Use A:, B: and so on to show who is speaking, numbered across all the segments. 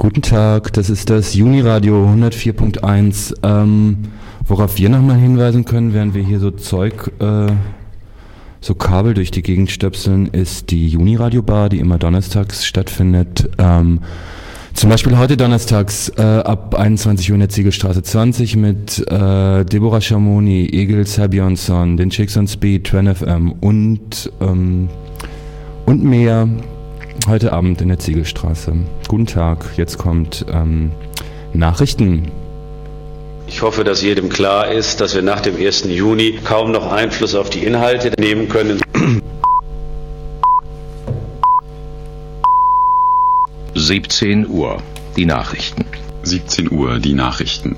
A: Guten Tag, das ist das Juniradio 104.1. Worauf wir nochmal hinweisen können, während wir hier so Kabel durch die Gegend stöpseln, ist die Juniradio-Bar, die immer donnerstags stattfindet. Zum Beispiel heute donnerstags ab 21 Uhr in der Ziegelstraße 20 mit Deborah Schamoni, Egil Sabjonsson, den Chicks on Speed, Twen FM und mehr heute Abend in der Ziegelstraße. Guten Tag, jetzt kommt Nachrichten.
B: Ich hoffe, dass jedem klar ist, dass wir nach dem 1. Juni kaum noch Einfluss auf die Inhalte nehmen können.
C: 17 Uhr, die Nachrichten.
D: 17 Uhr, die Nachrichten.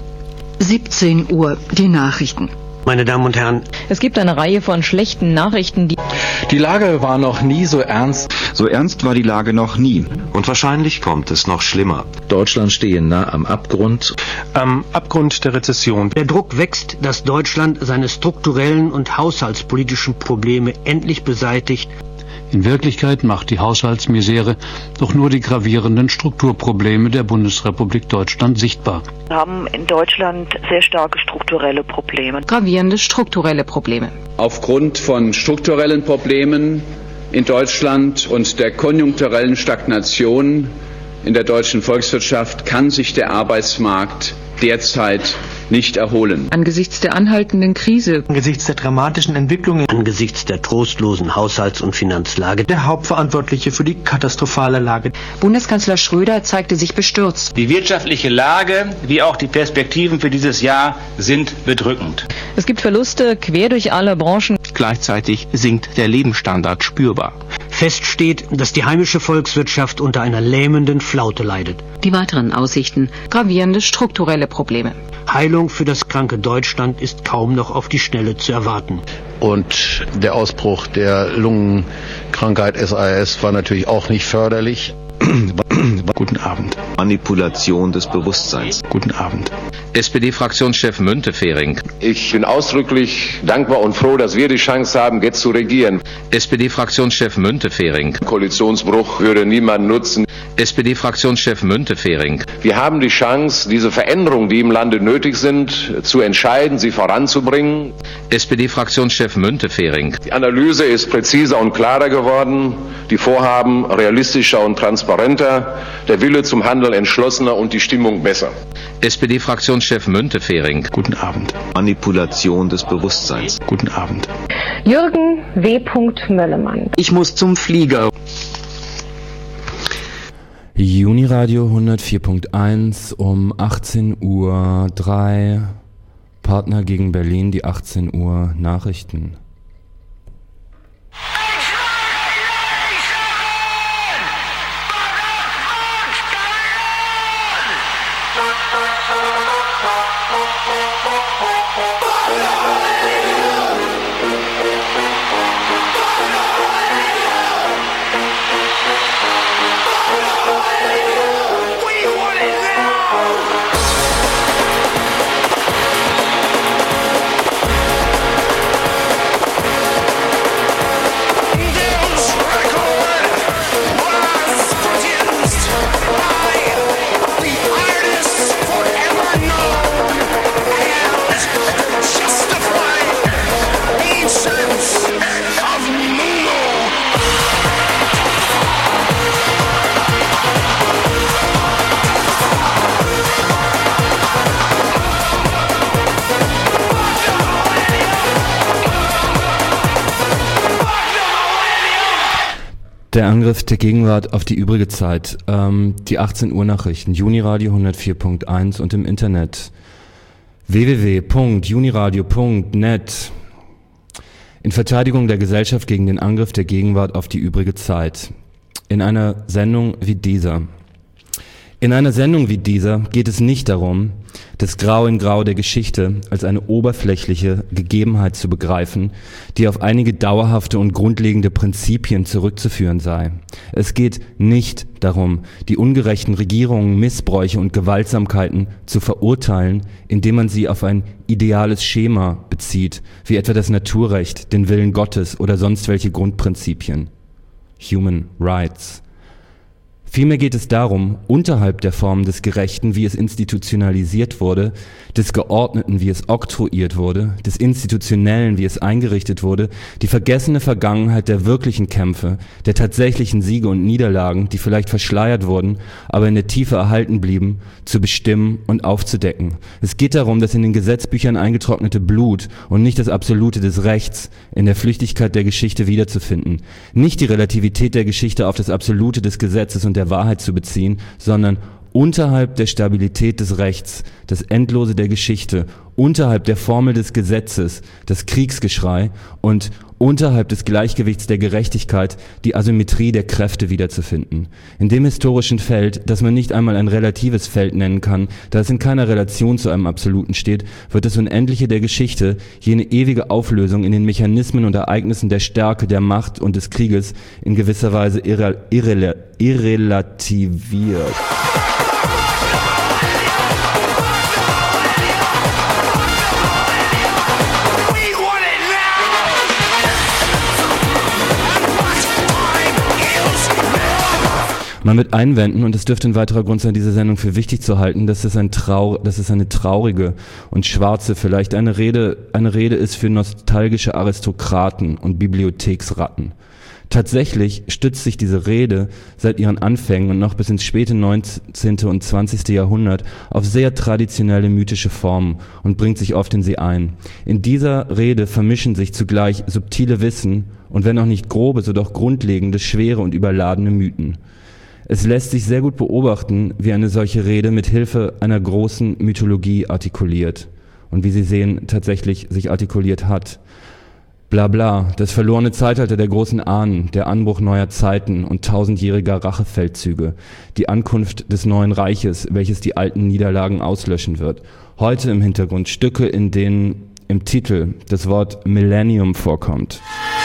E: 17 Uhr, die Nachrichten.
F: Meine Damen und Herren,
G: es gibt eine Reihe von schlechten Nachrichten,
H: Die Lage war noch nie so ernst.
I: So ernst war die Lage noch nie.
J: Und wahrscheinlich kommt es noch schlimmer.
C: Deutschland stehe nah am Abgrund.
F: Am Abgrund der Rezession. Der Druck wächst, dass Deutschland seine strukturellen und haushaltspolitischen Probleme endlich beseitigt.
K: In Wirklichkeit macht die Haushaltsmisere doch nur die gravierenden Strukturprobleme der Bundesrepublik Deutschland sichtbar.
L: Wir haben in Deutschland sehr starke strukturelle Probleme.
E: Gravierende strukturelle Probleme.
M: Aufgrund von strukturellen Problemen in Deutschland und der konjunkturellen Stagnation in der deutschen Volkswirtschaft kann sich der Arbeitsmarkt derzeit nicht erholen.
E: Angesichts der anhaltenden Krise,
F: angesichts der dramatischen Entwicklungen, angesichts der trostlosen Haushalts- und Finanzlage, der Hauptverantwortliche für die katastrophale Lage.
E: Bundeskanzler Schröder zeigte sich bestürzt.
N: Die wirtschaftliche Lage wie auch die Perspektiven für dieses Jahr sind bedrückend.
G: Es gibt Verluste quer durch alle Branchen.
O: Gleichzeitig sinkt der Lebensstandard spürbar.
F: Fest steht, dass die heimische Volkswirtschaft unter einer lähmenden Flaute leidet.
E: Die weiteren Aussichten, gravierende strukturelle Probleme.
F: Heilung für das kranke Deutschland ist kaum noch auf die Schnelle zu erwarten.
P: Und der Ausbruch der Lungenkrankheit SARS war natürlich auch nicht förderlich.
K: Guten Abend.
J: Manipulation des Bewusstseins.
K: Guten Abend.
C: SPD-Fraktionschef Müntefering.
Q: Ich bin ausdrücklich dankbar und froh, dass wir die Chance haben, jetzt zu regieren.
C: SPD-Fraktionschef Müntefering.
Q: Koalitionsbruch würde niemand nutzen.
C: SPD-Fraktionschef Müntefering.
Q: Wir haben die Chance, diese Veränderungen, die im Lande nötig sind, zu entscheiden, sie voranzubringen.
C: SPD-Fraktionschef Müntefering.
Q: Die Analyse ist präziser und klarer geworden, die Vorhaben realistischer und transparenter, der Wille zum Handeln entschlossener und die Stimmung besser.
C: SPD-Fraktionschef Müntefering.
K: Guten Abend.
J: Manipulation des Bewusstseins.
K: Guten Abend.
R: Jürgen W. Möllemann.
O: Ich muss zum Flieger.
A: Juniradio 104.1 um 18:03 Uhr. Partner gegen Berlin, die 18 Uhr Nachrichten. Der Angriff der Gegenwart auf die übrige Zeit. Die 18 Uhr Nachrichten. Juniradio 104.1 und im Internet. www.juniradio.net. In Verteidigung der Gesellschaft gegen den Angriff der Gegenwart auf die übrige Zeit. In einer Sendung wie dieser geht es nicht darum, das Grau in Grau der Geschichte als eine oberflächliche Gegebenheit zu begreifen, die auf einige dauerhafte und grundlegende Prinzipien zurückzuführen sei. Es geht nicht darum, die ungerechten Regierungen, Missbräuche und Gewaltsamkeiten zu verurteilen, indem man sie auf ein ideales Schema bezieht, wie etwa das Naturrecht, den Willen Gottes oder sonst welche Grundprinzipien. Human Rights. Vielmehr geht es darum, unterhalb der Form des Gerechten, wie es institutionalisiert wurde, des Geordneten, wie es oktroyiert wurde, des Institutionellen, wie es eingerichtet wurde, die vergessene Vergangenheit der wirklichen Kämpfe, der tatsächlichen Siege und Niederlagen, die vielleicht verschleiert wurden, aber in der Tiefe erhalten blieben, zu bestimmen und aufzudecken. Es geht darum, das in den Gesetzbüchern eingetrocknete Blut und nicht das Absolute des Rechts in der Flüchtigkeit der Geschichte wiederzufinden. Nicht die Relativität der Geschichte auf das Absolute des Gesetzes und der Wahrheit zu beziehen, sondern unterhalb der Stabilität des Rechts, das Endlose der Geschichte, unterhalb der Formel des Gesetzes, das Kriegsgeschrei und unterhalb des Gleichgewichts der Gerechtigkeit die Asymmetrie der Kräfte wiederzufinden. In dem historischen Feld, das man nicht einmal ein relatives Feld nennen kann, da es in keiner Relation zu einem Absoluten steht, wird das Unendliche der Geschichte, jene ewige Auflösung in den Mechanismen und Ereignissen der Stärke, der Macht und des Krieges in gewisser Weise irrelativiert. Man wird einwenden, und es dürfte ein weiterer Grund sein, diese Sendung für wichtig zu halten, dass es eine traurige und schwarze, vielleicht eine Rede ist für nostalgische Aristokraten und Bibliotheksratten. Tatsächlich stützt sich diese Rede seit ihren Anfängen und noch bis ins späte 19. und 20. Jahrhundert auf sehr traditionelle mythische Formen und bringt sich oft in sie ein. In dieser Rede vermischen sich zugleich subtile Wissen und wenn auch nicht grobe, so doch grundlegende, schwere und überladene Mythen. Es lässt sich sehr gut beobachten, wie eine solche Rede mit Hilfe einer großen Mythologie artikuliert und wie Sie sehen, tatsächlich sich artikuliert hat. Bla bla, das verlorene Zeitalter der großen Ahnen, der Anbruch neuer Zeiten und tausendjähriger Rachefeldzüge, die Ankunft des neuen Reiches, welches die alten Niederlagen auslöschen wird. Heute im Hintergrund Stücke, in denen im Titel das Wort Millennium vorkommt.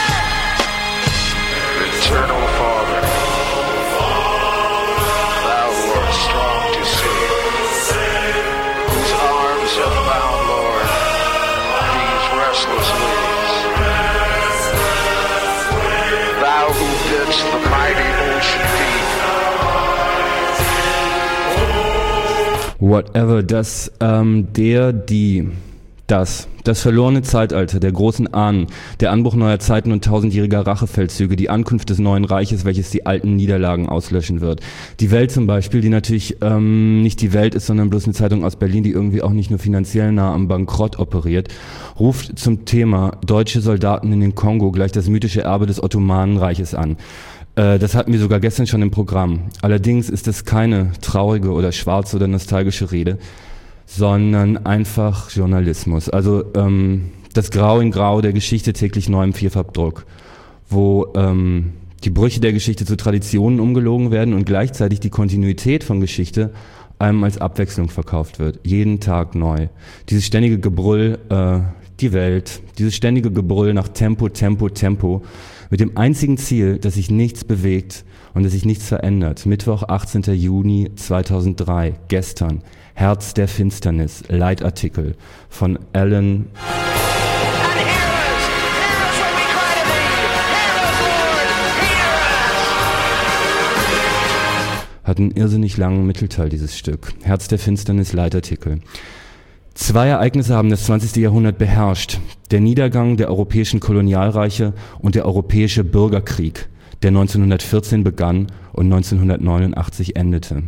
A: Whatever, das verlorene Zeitalter der großen Ahnen, der Anbruch neuer Zeiten und tausendjähriger Rachefeldzüge, die Ankunft des neuen Reiches, welches die alten Niederlagen auslöschen wird. Die Welt zum Beispiel, die natürlich nicht die Welt ist, sondern bloß eine Zeitung aus Berlin, die irgendwie auch nicht nur finanziell nah am Bankrott operiert, ruft zum Thema deutsche Soldaten in den Kongo gleich das mythische Erbe des Ottomanenreiches an. Das hatten wir sogar gestern schon im Programm. Allerdings ist es keine traurige oder schwarze oder nostalgische Rede, sondern einfach Journalismus. Also das Grau in Grau der Geschichte täglich neu im Vierfarbdruck, wo die Brüche der Geschichte zu Traditionen umgelogen werden und gleichzeitig die Kontinuität von Geschichte einem als Abwechslung verkauft wird. Jeden Tag neu. Dieses ständige Gebrüll, die Welt, dieses ständige Gebrüll nach Tempo, Tempo, Tempo, mit dem einzigen Ziel, dass sich nichts bewegt und dass sich nichts verändert. Mittwoch, 18. Juni 2003, gestern, Herz der Finsternis, Leitartikel von Alan hat einen irrsinnig langen Mittelteil, dieses Stück. Herz der Finsternis, Leitartikel. 2 Ereignisse haben das 20. Jahrhundert beherrscht. Der Niedergang der europäischen Kolonialreiche und der europäische Bürgerkrieg, der 1914 begann und 1989 endete.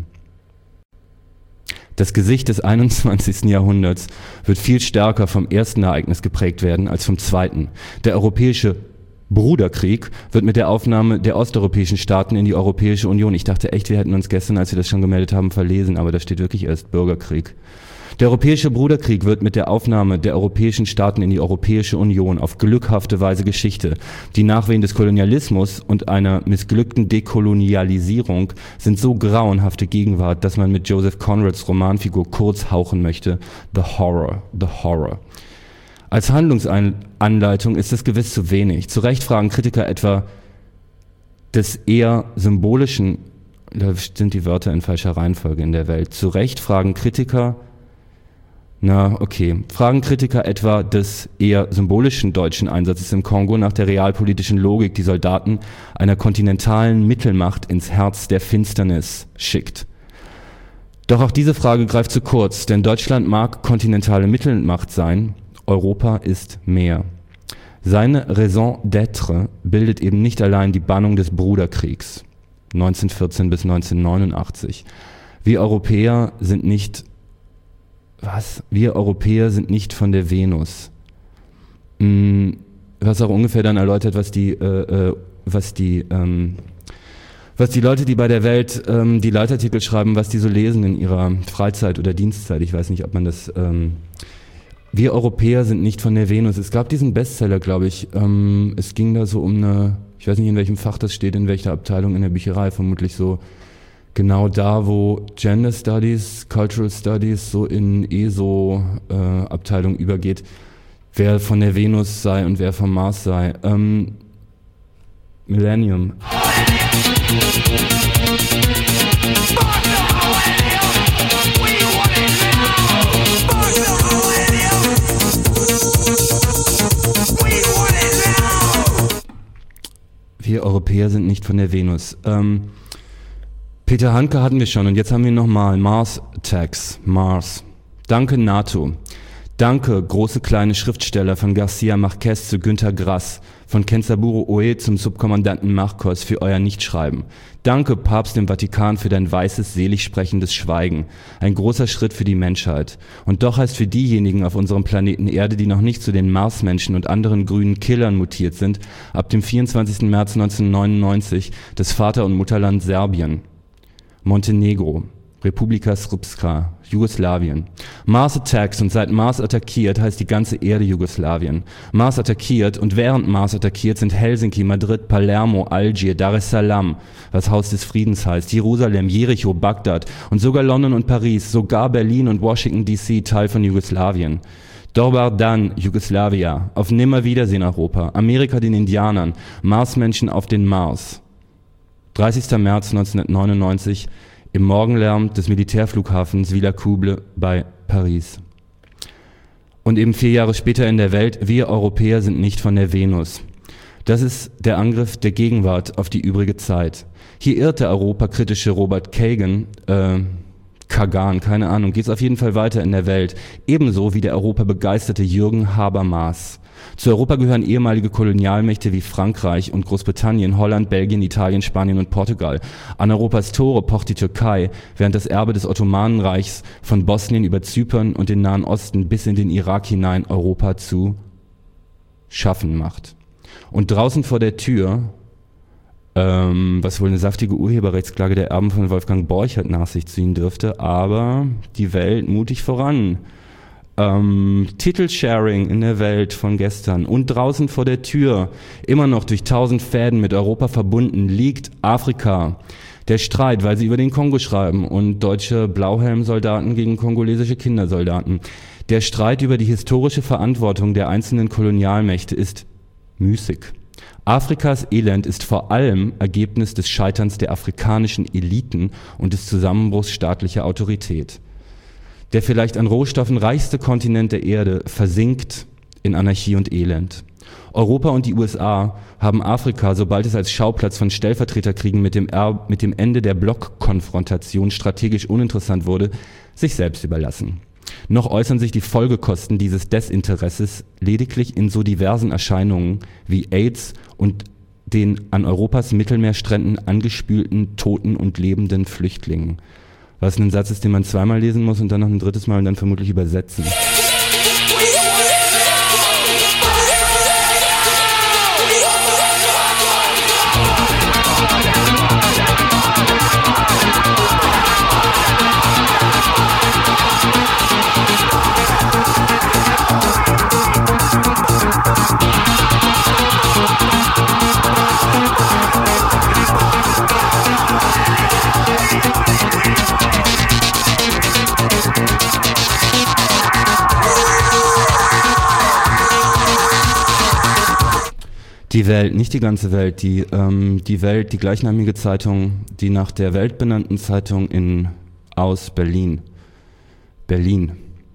A: Das Gesicht des 21. Jahrhunderts wird viel stärker vom ersten Ereignis geprägt werden als vom zweiten. Der europäische Bruderkrieg wird mit der Aufnahme der osteuropäischen Staaten in die Europäische Union. Ich dachte echt, wir hätten uns gestern, als wir das schon gemeldet haben, verlesen, aber da steht wirklich erst Bürgerkrieg. Der europäische Bruderkrieg wird mit der Aufnahme der europäischen Staaten in die Europäische Union auf glückhafte Weise Geschichte. Die Nachwehen des Kolonialismus und einer missglückten Dekolonialisierung sind so grauenhafte Gegenwart, dass man mit Joseph Conrads Romanfigur kurz hauchen möchte. The Horror, the Horror. Als Handlungsanleitung ist es gewiss zu wenig. Zu Recht fragen Kritiker etwa des eher symbolischen, da sind die Wörter in falscher Reihenfolge in der Welt, zu Recht fragen Kritiker Na, okay. Fragen Kritiker etwa des eher symbolischen deutschen Einsatzes im Kongo nach der realpolitischen Logik, die Soldaten einer kontinentalen Mittelmacht ins Herz der Finsternis schickt. Doch auch diese Frage greift zu kurz, denn Deutschland mag kontinentale Mittelmacht sein, Europa ist mehr. Seine Raison d'être bildet eben nicht allein die Bannung des Bruderkriegs 1914 bis 1989. Wir Europäer sind nicht von der Venus. Du hast auch ungefähr dann erläutert, was die Leute, die bei der Welt die Leitartikel schreiben, was die so lesen in ihrer Freizeit oder Dienstzeit. Ich weiß nicht, ob man das... Wir Europäer sind nicht von der Venus. Es gab diesen Bestseller, glaube ich. Es ging da so um eine... Ich weiß nicht, in welchem Fach das steht, in welcher Abteilung in der Bücherei. Vermutlich so genau da, wo Gender Studies, Cultural Studies so in ESO-Abteilung übergeht. Wer von der Venus sei und wer vom Mars sei. Millennium. Wir Europäer sind nicht von der Venus. Peter Handke hatten wir schon und jetzt haben wir nochmal Mars Attacks. Mars. Danke NATO. Danke große kleine Schriftsteller von Garcia Marquez zu Günter Grass, von Kenzaburo Oe zum Subkommandanten Marcos für euer Nichtschreiben. Danke Papst im Vatikan für dein weißes, selig sprechendes Schweigen. Ein großer Schritt für die Menschheit. Und doch heißt für diejenigen auf unserem Planeten Erde, die noch nicht zu den Marsmenschen und anderen grünen Killern mutiert sind, ab dem 24. März 1999 das Vater- und Mutterland Serbien, Montenegro, Republika Srpska, Jugoslawien. Mars Attacks und seit Mars attackiert heißt die ganze Erde Jugoslawien. Mars attackiert und während Mars attackiert sind Helsinki, Madrid, Palermo, Algier, Dar es Salaam, was Haus des Friedens heißt, Jerusalem, Jericho, Bagdad und sogar London und Paris, sogar Berlin und Washington DC Teil von Jugoslawien. Dobar dan, Jugoslawia, auf Nimmerwiedersehen Europa, Amerika den Indianern, Marsmenschen auf den Mars. 30. März 1999 im Morgenlärm des Militärflughafens Villacouble bei Paris. Und eben 4 Jahre später in der Welt, wir Europäer sind nicht von der Venus. Das ist der Angriff der Gegenwart auf die übrige Zeit. Hier irrt der europakritische Robert Kagan, keine Ahnung, geht's auf jeden Fall weiter in der Welt. Ebenso wie der europabegeisterte Jürgen Habermas. Zu Europa gehören ehemalige Kolonialmächte wie Frankreich und Großbritannien, Holland, Belgien, Italien, Spanien und Portugal. An Europas Tore pocht die Türkei, während das Erbe des Ottomanenreichs von Bosnien über Zypern und den Nahen Osten bis in den Irak hinein Europa zu schaffen macht. Und draußen vor der Tür, was wohl eine saftige Urheberrechtsklage der Erben von Wolfgang Borchert nach sich ziehen dürfte, aber die Welt mutig voran. Titelsharing in der Welt von gestern und draußen vor der Tür, immer noch durch 1000 Fäden mit Europa verbunden, liegt Afrika. Der Streit, weil sie über den Kongo schreiben und deutsche Blauhelmsoldaten gegen kongolesische Kindersoldaten. Der Streit über die historische Verantwortung der einzelnen Kolonialmächte ist müßig. Afrikas Elend ist vor allem Ergebnis des Scheiterns der afrikanischen Eliten und des Zusammenbruchs staatlicher Autorität. Der vielleicht an Rohstoffen reichste Kontinent der Erde versinkt in Anarchie und Elend. Europa und die USA haben Afrika, sobald es als Schauplatz von Stellvertreterkriegen mit dem Ende der Blockkonfrontation strategisch uninteressant wurde, sich selbst überlassen. Noch äußern sich die Folgekosten dieses Desinteresses lediglich in so diversen Erscheinungen wie AIDS und den an Europas Mittelmeerstränden angespülten toten und lebenden Flüchtlingen. Was ein Satz ist, den man zweimal lesen muss und dann noch ein drittes Mal und dann vermutlich übersetzen. Die Welt, nicht die ganze Welt, die Welt, die gleichnamige Zeitung, die nach der Welt benannten Zeitung aus Berlin.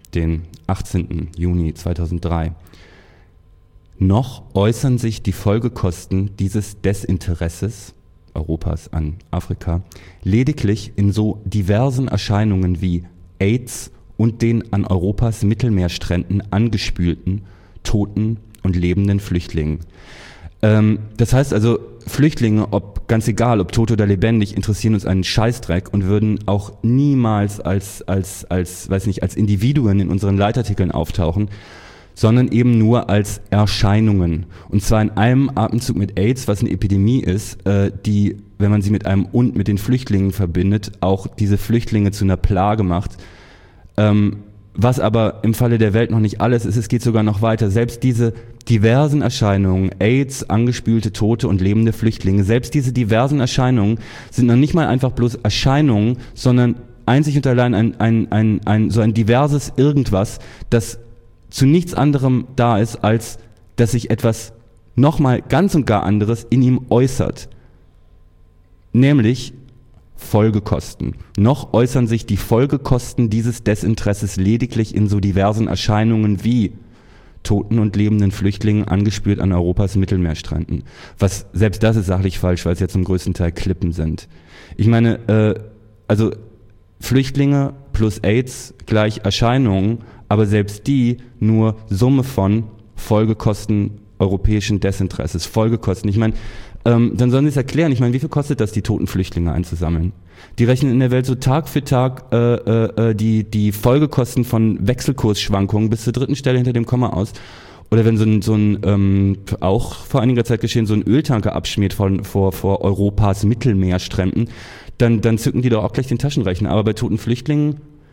A: den 18. Juni 2003. Noch äußern sich die Folgekosten dieses Desinteresses Europas an Afrika lediglich in so diversen Erscheinungen wie AIDS und den an Europas Mittelmeerstränden angespülten, toten und lebenden Flüchtlingen. Das heißt also, Flüchtlinge, ob ganz egal, ob tot oder lebendig, interessieren uns einen Scheißdreck und würden auch niemals als Individuen in unseren Leitartikeln auftauchen, sondern eben nur als Erscheinungen. Und zwar in einem Atemzug mit AIDS, was eine Epidemie ist, die, wenn man sie mit den Flüchtlingen verbindet, auch diese Flüchtlinge zu einer Plage macht. Was aber im Falle der Welt noch nicht alles ist, es geht sogar noch weiter. Selbst diese diversen Erscheinungen, AIDS, angespülte Tote und lebende Flüchtlinge, selbst diese diversen Erscheinungen sind noch nicht mal einfach bloß Erscheinungen, sondern einzig und allein ein diverses Irgendwas, das zu nichts anderem da ist, als dass sich etwas nochmal ganz und gar anderes in ihm äußert. Nämlich Folgekosten. Noch äußern sich die Folgekosten dieses Desinteresses lediglich in so diversen Erscheinungen wie toten und lebenden Flüchtlingen angespült an Europas Mittelmeerstränden. Was, selbst das ist sachlich falsch, weil es ja zum größten Teil Klippen sind. Ich meine, also Flüchtlinge plus AIDS gleich Erscheinungen, aber selbst die nur Summe von Folgekosten europäischen Desinteresses. Folgekosten. Ich meine, dann sollen sie es erklären. Ich meine, wie viel kostet das, die toten Flüchtlinge einzusammeln? Die rechnen in der Welt so Tag für Tag die Folgekosten von Wechselkursschwankungen bis zur 3. Stelle hinter dem Komma aus. Oder wenn so ein auch vor einiger Zeit geschehen, so ein Öltanker abschmiert vor Europas Mittelmeerstränden, dann zücken die doch auch gleich den Taschenrechner. Aber bei toten Flüchtlingen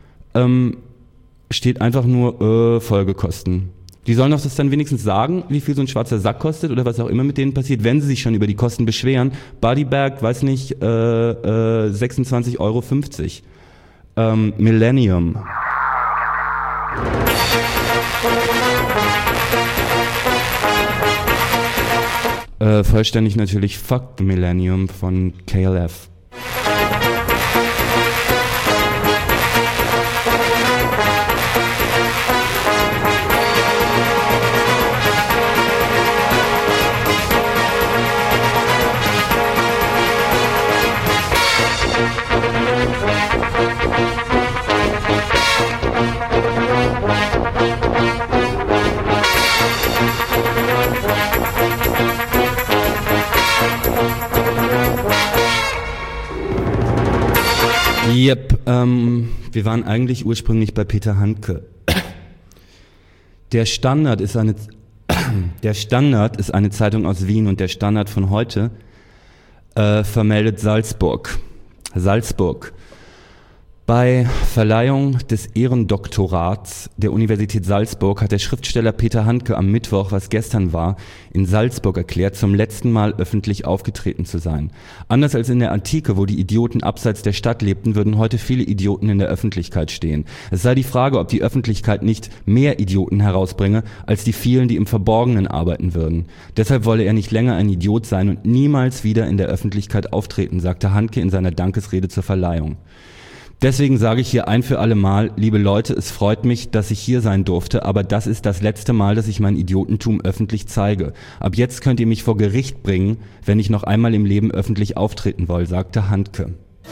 A: steht einfach nur Folgekosten. Die sollen doch das dann wenigstens sagen, wie viel so ein schwarzer Sack kostet oder was auch immer mit denen passiert, wenn sie sich schon über die Kosten beschweren. Bodybag, weiß nicht, 26,50 €. Millennium. Vollständig natürlich Fuck the Millennium von KLF. Yep, wir waren eigentlich ursprünglich bei Peter Handke. Der Standard ist eine Zeitung aus Wien und der Standard von heute vermeldet Salzburg. Bei Verleihung des Ehrendoktorats der Universität Salzburg hat der Schriftsteller Peter Handke am Mittwoch, was gestern war, in Salzburg erklärt, zum letzten Mal öffentlich aufgetreten zu sein. Anders als in der Antike, wo die Idioten abseits der Stadt lebten, würden heute viele Idioten in der Öffentlichkeit stehen. Es sei die Frage, ob die Öffentlichkeit nicht mehr Idioten herausbringe, als die vielen, die im Verborgenen arbeiten würden. Deshalb wolle er nicht länger ein Idiot sein und niemals wieder in der Öffentlichkeit auftreten, sagte Handke in seiner Dankesrede zur Verleihung. Deswegen sage ich hier ein für alle Mal, liebe Leute, es freut mich, dass ich hier sein durfte, aber das ist das letzte Mal, dass ich mein Idiotentum öffentlich zeige. Ab jetzt könnt ihr mich vor Gericht bringen, wenn ich noch einmal im Leben öffentlich auftreten will, sagte Handke.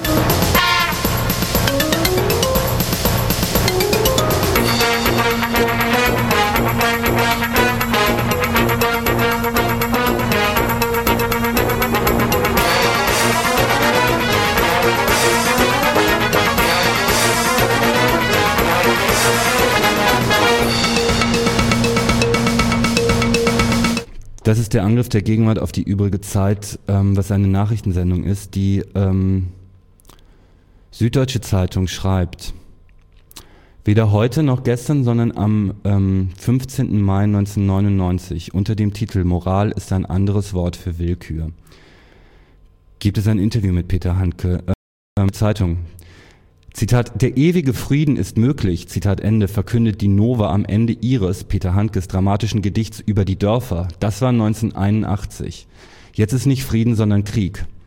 A: Das ist der Angriff der Gegenwart auf die übrige Zeit, was eine Nachrichtensendung ist. Die Süddeutsche Zeitung schreibt, weder heute noch gestern, sondern am 15. Mai 1999 unter dem Titel Moral ist ein anderes Wort für Willkür gibt es ein Interview mit Peter Handke. Zeitung. Zitat, der ewige Frieden ist möglich, Zitat Ende, verkündet die Nova am Ende ihres, Peter Handkes, dramatischen Gedichts über die Dörfer. Das war 1981. Jetzt ist nicht Frieden, sondern Krieg.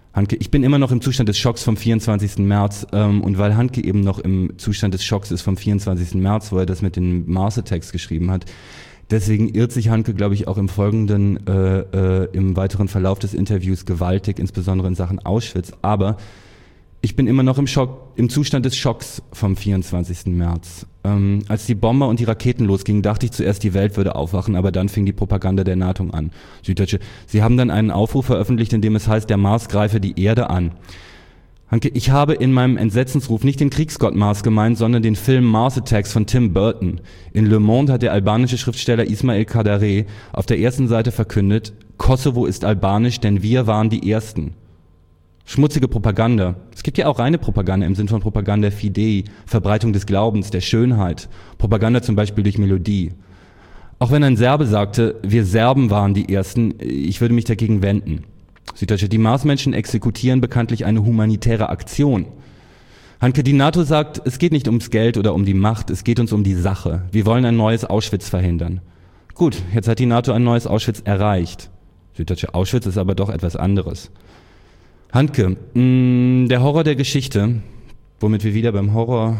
A: Hanke, ich bin immer noch im Zustand des Schocks vom 24. März und weil Hanke eben noch im Zustand des Schocks ist vom 24. März, wo er das mit den Mars-Attacks geschrieben hat, deswegen irrt sich Hanke, glaube ich, auch im Folgenden, im weiteren Verlauf des Interviews gewaltig, insbesondere in Sachen Auschwitz. Aber ich bin immer noch im Zustand des Schocks vom 24. März. Als die Bomber und die Raketen losgingen, dachte ich zuerst, die Welt würde aufwachen, aber dann fing die Propaganda der NATO an. Süddeutsche. Sie haben dann einen Aufruf veröffentlicht, in dem es heißt, der Mars greife die Erde an. Hanke, ich habe in meinem Entsetzensruf nicht den Kriegsgott Mars gemeint, sondern den Film Mars Attacks von Tim Burton. In Le Monde hat der albanische Schriftsteller Ismail Kadare auf der ersten Seite verkündet, Kosovo ist albanisch, denn wir waren die Ersten. Schmutzige Propaganda. Es gibt ja auch reine Propaganda im Sinn von Propaganda fidei, Verbreitung des Glaubens, der Schönheit. Propaganda zum Beispiel durch Melodie. Auch wenn ein Serbe sagte, wir Serben waren die Ersten, ich würde mich dagegen wenden. Süddeutsche, die Marsmenschen exekutieren bekanntlich eine humanitäre Aktion. Hanke, die NATO sagt, es geht nicht ums Geld oder um die Macht, es geht uns um die Sache. Wir wollen ein neues Auschwitz verhindern. Gut, jetzt hat die NATO ein neues Auschwitz erreicht. Süddeutsche, Auschwitz ist aber doch etwas anderes. Hanke, der Horror der Geschichte, womit wir wieder beim Horror...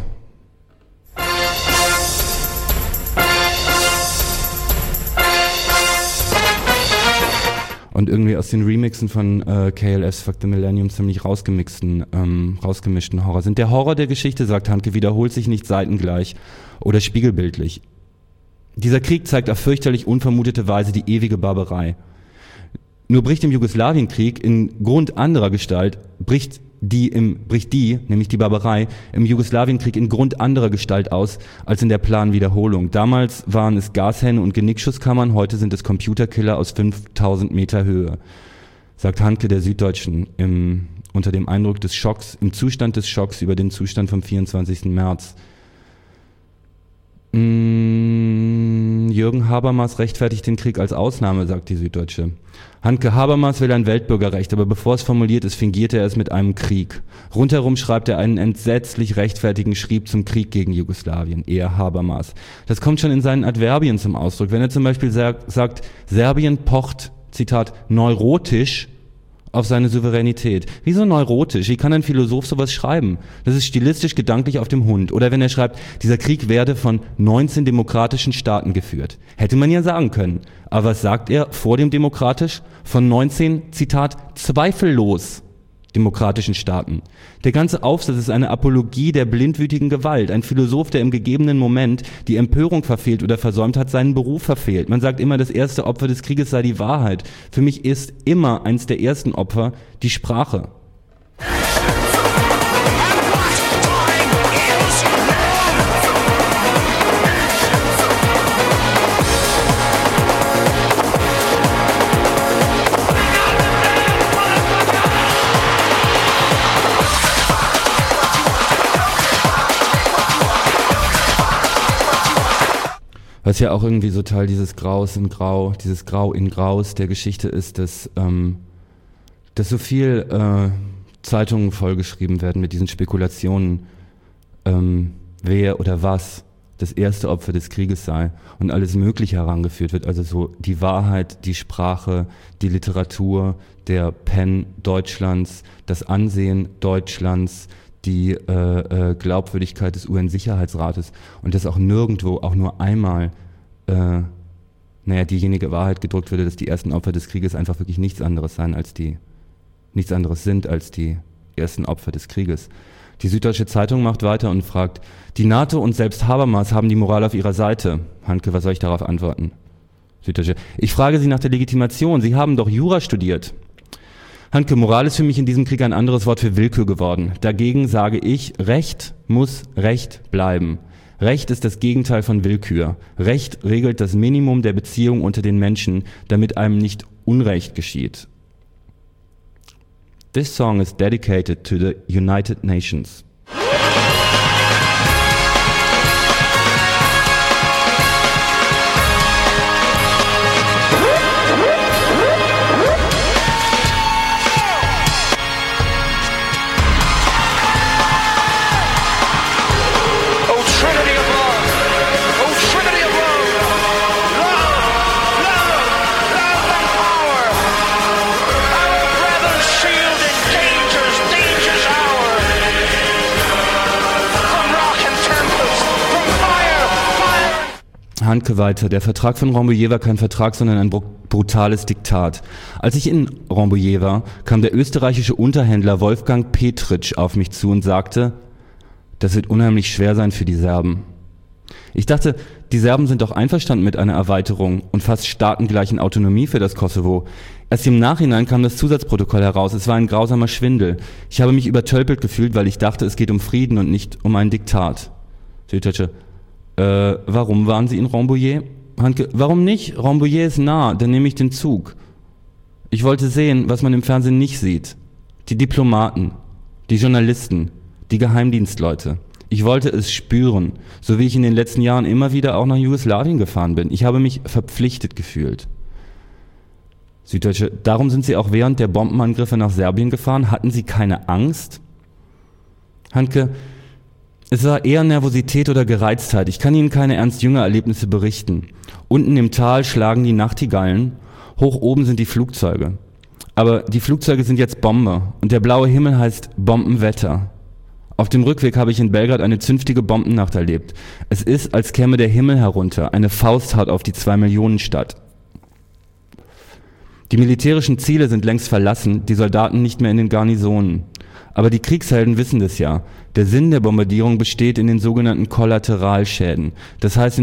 A: Und irgendwie aus den Remixen von KLF's Fuck the Millennium ziemlich rausgemischten Horror sind. Der Horror der Geschichte, sagt Hanke, wiederholt sich nicht seitengleich oder spiegelbildlich. Dieser Krieg zeigt auf fürchterlich unvermutete Weise die ewige Barbarei. Nur bricht im Jugoslawienkrieg in Grund anderer Gestalt, bricht die, nämlich die Barbarei, im Jugoslawienkrieg in Grund anderer Gestalt aus, als in der Planwiederholung. Damals waren es Gashähne und Genickschusskammern, heute sind es Computerkiller aus 5000 Meter Höhe, sagt Hanke der Süddeutschen unter dem Eindruck des Schocks, im Zustand des Schocks über den Zustand vom 24. März. Jürgen Habermas rechtfertigt den Krieg als Ausnahme, sagt die Süddeutsche. Hanke, Habermas will ein Weltbürgerrecht, aber bevor es formuliert ist, fingiert er es mit einem Krieg. Rundherum schreibt er einen entsetzlich rechtfertigen Schrieb zum Krieg gegen Jugoslawien, er Habermas. Das kommt schon in seinen Adverbien zum Ausdruck. Wenn er zum Beispiel sagt, Serbien pocht, Zitat, neurotisch auf seine Souveränität. Wieso neurotisch? Wie kann ein Philosoph sowas schreiben? Das ist stilistisch gedanklich auf dem Hund. Oder wenn er schreibt, dieser Krieg werde von 19 demokratischen Staaten geführt. Hätte man ja sagen können. Aber was sagt er vor dem demokratisch? Von 19, Zitat, zweifellos demokratischen Staaten. Der ganze Aufsatz ist eine Apologie der blindwütigen Gewalt. Ein Philosoph, der im gegebenen Moment die Empörung verfehlt oder versäumt hat, seinen Beruf verfehlt. Man sagt immer, das erste Opfer des Krieges sei die Wahrheit. Für mich ist immer eins der ersten Opfer die Sprache. Was ja auch irgendwie so Teil dieses Graus in Grau, dieses Grau in Graus der Geschichte ist, dass so viel Zeitungen vollgeschrieben werden mit diesen Spekulationen, wer oder was das erste Opfer des Krieges sei und alles Mögliche herangeführt wird, also so die Wahrheit, die Sprache, die Literatur, der Pen Deutschlands, das Ansehen Deutschlands, die Glaubwürdigkeit des UN-Sicherheitsrates und dass auch nirgendwo, auch nur einmal, diejenige Wahrheit gedruckt würde, dass die ersten Opfer des Krieges einfach wirklich nichts anderes sind als die ersten Opfer des Krieges. Die Süddeutsche Zeitung macht weiter und fragt, die NATO und selbst Habermas haben die Moral auf ihrer Seite. Hanke, was soll ich darauf antworten? Süddeutsche, ich frage Sie nach der Legitimation. Sie haben doch Jura studiert. Hanke, Moral ist für mich in diesem Krieg ein anderes Wort für Willkür geworden. Dagegen sage ich, Recht muss Recht bleiben. Recht ist das Gegenteil von Willkür. Recht regelt das Minimum der Beziehung unter den Menschen, damit einem nicht Unrecht geschieht. This song is dedicated to the United Nations.
S: Shield and
A: Handke weiter. Der Vertrag von Rambouillet war kein Vertrag, sondern ein brutales Diktat. Als ich in Rambouillet war, kam der österreichische Unterhändler Wolfgang Petritsch auf mich zu und sagte, das wird unheimlich schwer sein für die Serben. Ich dachte, die Serben sind doch einverstanden mit einer Erweiterung und fast staatengleichen Autonomie für das Kosovo. Erst im Nachhinein kam das Zusatzprotokoll heraus. Es war ein grausamer Schwindel. Ich habe mich übertölpelt gefühlt, weil ich dachte, es geht um Frieden und nicht um ein Diktat. Süddeutsche: warum waren Sie in Rambouillet? Handke: warum nicht? Rambouillet ist nah, dann nehme ich den Zug. Ich wollte sehen, was man im Fernsehen nicht sieht. Die Diplomaten, die Journalisten, die Geheimdienstleute. Ich wollte es spüren, so wie ich in den letzten Jahren immer wieder auch nach Jugoslawien gefahren bin. Ich habe mich verpflichtet gefühlt. Süddeutsche: darum sind Sie auch während der Bombenangriffe nach Serbien gefahren? Hatten Sie keine Angst? Handke: es war eher Nervosität oder Gereiztheit. Ich kann Ihnen keine Ernst Jünger Erlebnisse berichten. Unten im Tal schlagen die Nachtigallen, hoch oben sind die Flugzeuge. Aber die Flugzeuge sind jetzt Bomber und der blaue Himmel heißt Bombenwetter. Auf dem Rückweg habe ich in Belgrad eine zünftige Bombennacht erlebt. Es ist, als käme der Himmel herunter, eine Fausthaut auf die 2-Millionen-Stadt. Die militärischen Ziele sind längst verlassen, die Soldaten nicht mehr in den Garnisonen. Aber die Kriegshelden wissen das ja. Der Sinn der Bombardierung besteht in den sogenannten Kollateralschäden. Das heißt,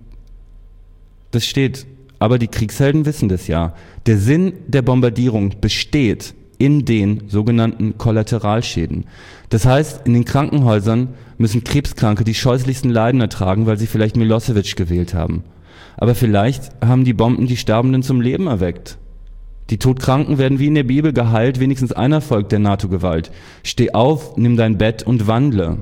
A: aber die Kriegshelden wissen das ja. Der Sinn der Bombardierung besteht in den sogenannten Kollateralschäden. Das heißt, in den Krankenhäusern müssen Krebskranke die scheußlichsten Leiden ertragen, weil sie vielleicht Milosevic gewählt haben. Aber vielleicht haben die Bomben die Sterbenden zum Leben erweckt. Die Todkranken werden wie in der Bibel geheilt, wenigstens einer folgt der NATO-Gewalt. Steh auf, nimm dein Bett und wandle.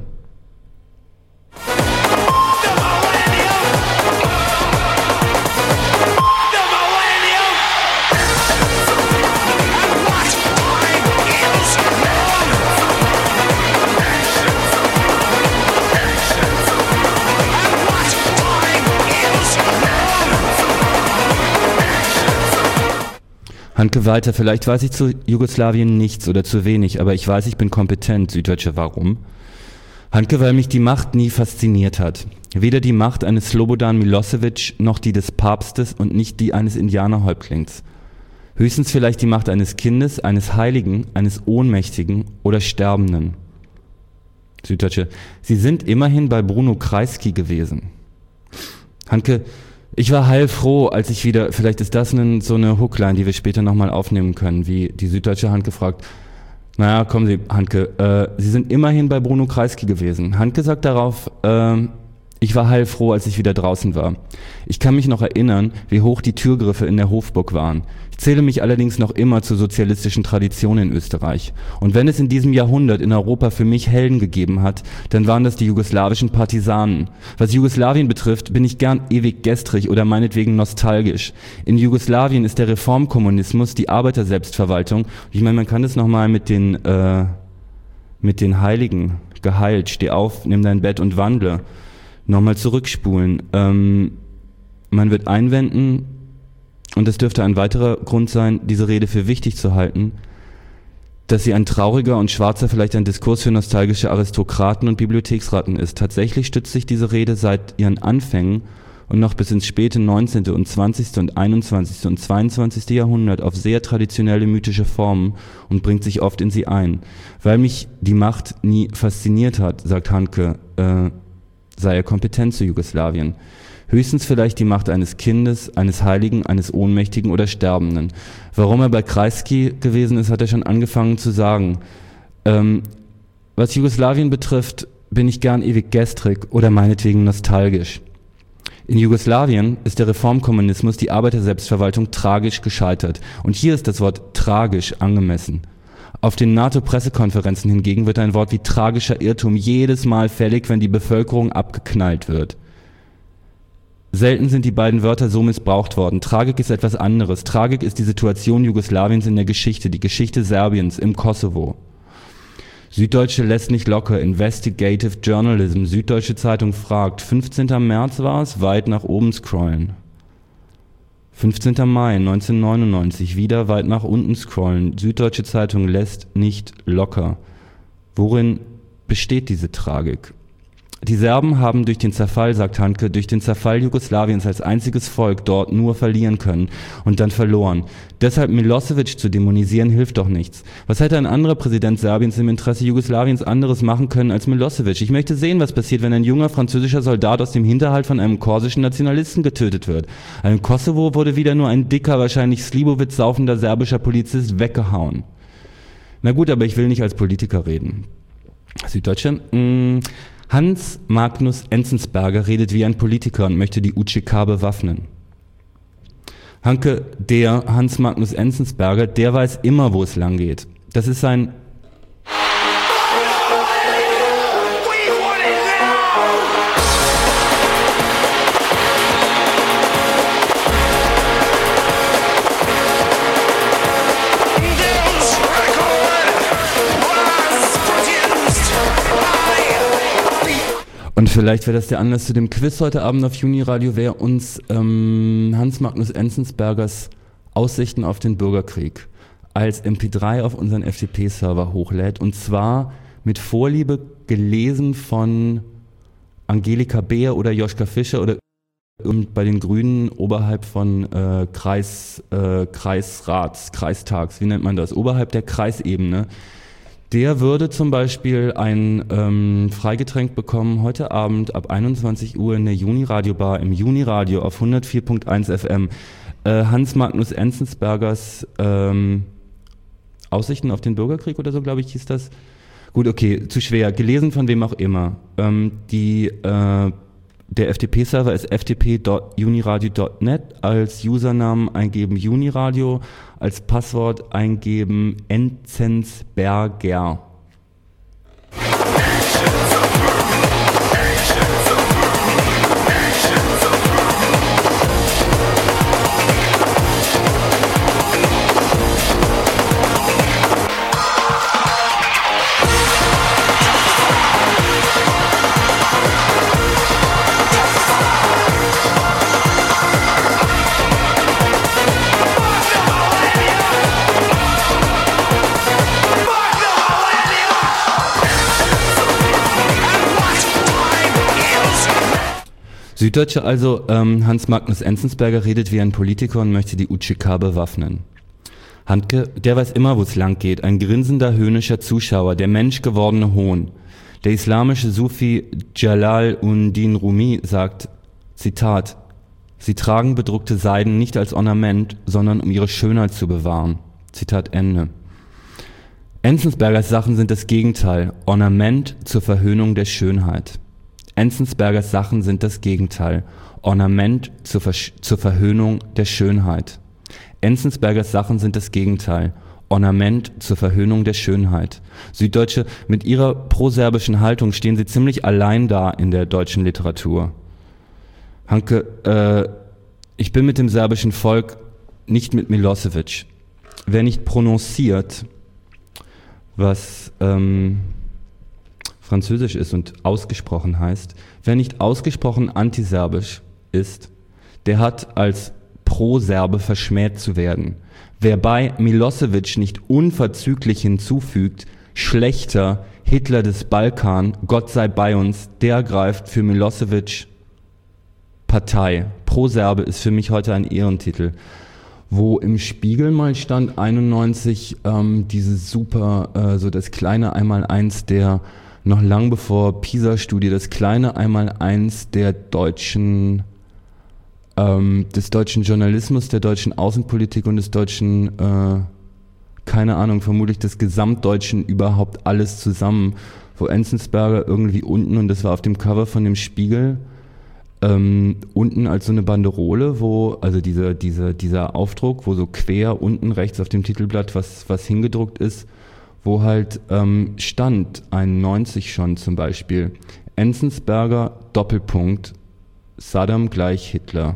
A: Handke weiter: vielleicht weiß ich zu Jugoslawien nichts oder zu wenig, aber ich weiß, ich bin kompetent. Süddeutsche: warum? Handke: weil mich die Macht nie fasziniert hat. Weder die Macht eines Slobodan Milosevic noch die des Papstes und nicht die eines Indianerhäuptlings. Höchstens vielleicht die Macht eines Kindes, eines Heiligen, eines Ohnmächtigen oder Sterbenden. Süddeutsche: Sie sind immerhin bei Bruno Kreisky gewesen. Handke: ich war heilfroh, als ich wieder, vielleicht ist das so eine Hookline, die wir später nochmal aufnehmen können, wie die Süddeutsche Handke fragt, naja, kommen Sie, Handke, Sie sind immerhin bei Bruno Kreisky gewesen. Handke sagt darauf, ich war heilfroh, als ich wieder draußen war. Ich kann mich noch erinnern, wie hoch die Türgriffe in der Hofburg waren. Ich zähle mich allerdings noch immer zur sozialistischen Tradition in Österreich. Und wenn es in diesem Jahrhundert in Europa für mich Helden gegeben hat, dann waren das die jugoslawischen Partisanen. Was Jugoslawien betrifft, bin ich gern ewig gestrig oder meinetwegen nostalgisch. In Jugoslawien ist der Reformkommunismus die Arbeiterselbstverwaltung. Ich meine, man kann das nochmal mit den Heiligen geheilt. Steh auf, nimm dein Bett und wandle. Nochmal zurückspulen. Man wird einwenden, und es dürfte ein weiterer Grund sein, diese Rede für wichtig zu halten, dass sie ein trauriger und schwarzer, vielleicht ein Diskurs für nostalgische Aristokraten und Bibliotheksratten ist. Tatsächlich stützt sich diese Rede seit ihren Anfängen und noch bis ins späte 19. und 20. und 21. und 22. Jahrhundert auf sehr traditionelle mythische Formen und bringt sich oft in sie ein. Weil mich die Macht nie fasziniert hat, sagt Handke, sei er kompetent zu Jugoslawien. Höchstens vielleicht die Macht eines Kindes, eines Heiligen, eines Ohnmächtigen oder Sterbenden. Warum er bei Kreisky gewesen ist, hat er schon angefangen zu sagen. Was Jugoslawien betrifft, bin ich gern ewig gestrig oder meinetwegen nostalgisch. In Jugoslawien ist der Reformkommunismus, die Arbeiterselbstverwaltung, tragisch gescheitert. Und hier ist das Wort tragisch angemessen. Auf den NATO-Pressekonferenzen hingegen wird ein Wort wie tragischer Irrtum jedes Mal fällig, wenn die Bevölkerung abgeknallt wird. Selten sind die beiden Wörter so missbraucht worden. Tragik ist etwas anderes. Tragik ist die Situation Jugoslawiens in der Geschichte, die Geschichte Serbiens im Kosovo. Süddeutsche lässt nicht locker. Investigative Journalism. Süddeutsche Zeitung fragt. 15. März war es, weit nach oben scrollen. 15. Mai 1999, wieder weit nach unten scrollen. Süddeutsche Zeitung lässt nicht locker. Worin besteht diese Tragik? Die Serben haben durch den Zerfall, sagt Handke, durch den Zerfall Jugoslawiens als einziges Volk dort nur verlieren können und dann verloren. Deshalb Milosevic zu dämonisieren hilft doch nichts. Was hätte ein anderer Präsident Serbiens im Interesse Jugoslawiens anderes machen können als Milosevic? Ich möchte sehen, was passiert, wenn ein junger französischer Soldat aus dem Hinterhalt von einem korsischen Nationalisten getötet wird. Im Kosovo wurde wieder nur ein dicker, wahrscheinlich Slivovitz saufender serbischer Polizist weggehauen. Na gut, aber ich will nicht als Politiker reden. Süddeutsche? Hans Magnus Enzensberger redet wie ein Politiker und möchte die UCK bewaffnen. Hanke, der Hans Magnus Enzensberger, der weiß immer, wo es lang geht. Das ist sein... Und vielleicht wäre das der Anlass zu dem Quiz heute Abend auf Juniradio, wer uns Hans Magnus Enzensbergers Aussichten auf den Bürgerkrieg als MP3 auf unseren FTP-Server hochlädt. Und zwar mit Vorliebe gelesen von Angelika Beer oder Joschka Fischer oder bei den Grünen oberhalb von Kreistags, wie nennt man das? Oberhalb der Kreisebene. Der würde zum Beispiel ein Freigetränk bekommen heute Abend ab 21 Uhr in der Juniradio-Bar im Juniradio auf 104.1 FM. Hans Magnus Enzensbergers Aussichten auf den Bürgerkrieg oder so, glaube ich, hieß das. Gut, okay, zu schwer. Gelesen von wem auch immer. Der FTP-Server ist ftp.uniradio.net. Als Usernamen eingeben Juniradio, als Passwort eingeben Enzensberger. Süddeutsche also, Hans Magnus Enzensberger redet wie ein Politiker und möchte die UCK bewaffnen. Handke, der weiß immer, wo es lang geht, ein grinsender, höhnischer Zuschauer, der menschgewordene Hohn. Der islamische Sufi Jalal-ud-Din Rumi sagt, Zitat, sie tragen bedruckte Seiden nicht als Ornament, sondern um ihre Schönheit zu bewahren. Zitat Ende. Enzensbergers Sachen sind das Gegenteil, Ornament zur Verhöhnung der Schönheit. Enzensbergers Sachen sind das Gegenteil, Ornament zur Verhöhnung der Schönheit. Enzensbergers Sachen sind das Gegenteil, Ornament zur Verhöhnung der Schönheit. Süddeutsche, mit ihrer proserbischen Haltung stehen sie ziemlich allein da in der deutschen Literatur. Hanke, ich bin mit dem serbischen Volk, nicht mit Milosevic. Wer nicht prononciert, was Französisch ist und ausgesprochen heißt, wer nicht ausgesprochen antiserbisch ist, der hat als Pro-Serbe verschmäht zu werden. Wer bei Milosevic nicht unverzüglich hinzufügt, schlechter Hitler des Balkan, Gott sei bei uns, der greift für Milosevic Partei. Pro-Serbe ist für mich heute ein Ehrentitel. Wo im Spiegel mal stand, 91, dieses super, so das kleine Einmaleins der noch lang bevor PISA-Studie, das kleine Einmaleins der deutschen, des deutschen Journalismus, der deutschen Außenpolitik und des deutschen, keine Ahnung, vermutlich des Gesamtdeutschen überhaupt alles zusammen, wo Enzensberger irgendwie unten, und das war auf dem Cover von dem Spiegel, unten als so eine Banderole, wo, also dieser Aufdruck, wo so quer unten rechts auf dem Titelblatt was hingedruckt ist, wo halt stand, 91 schon zum Beispiel, Enzensberger, Doppelpunkt, Saddam gleich Hitler.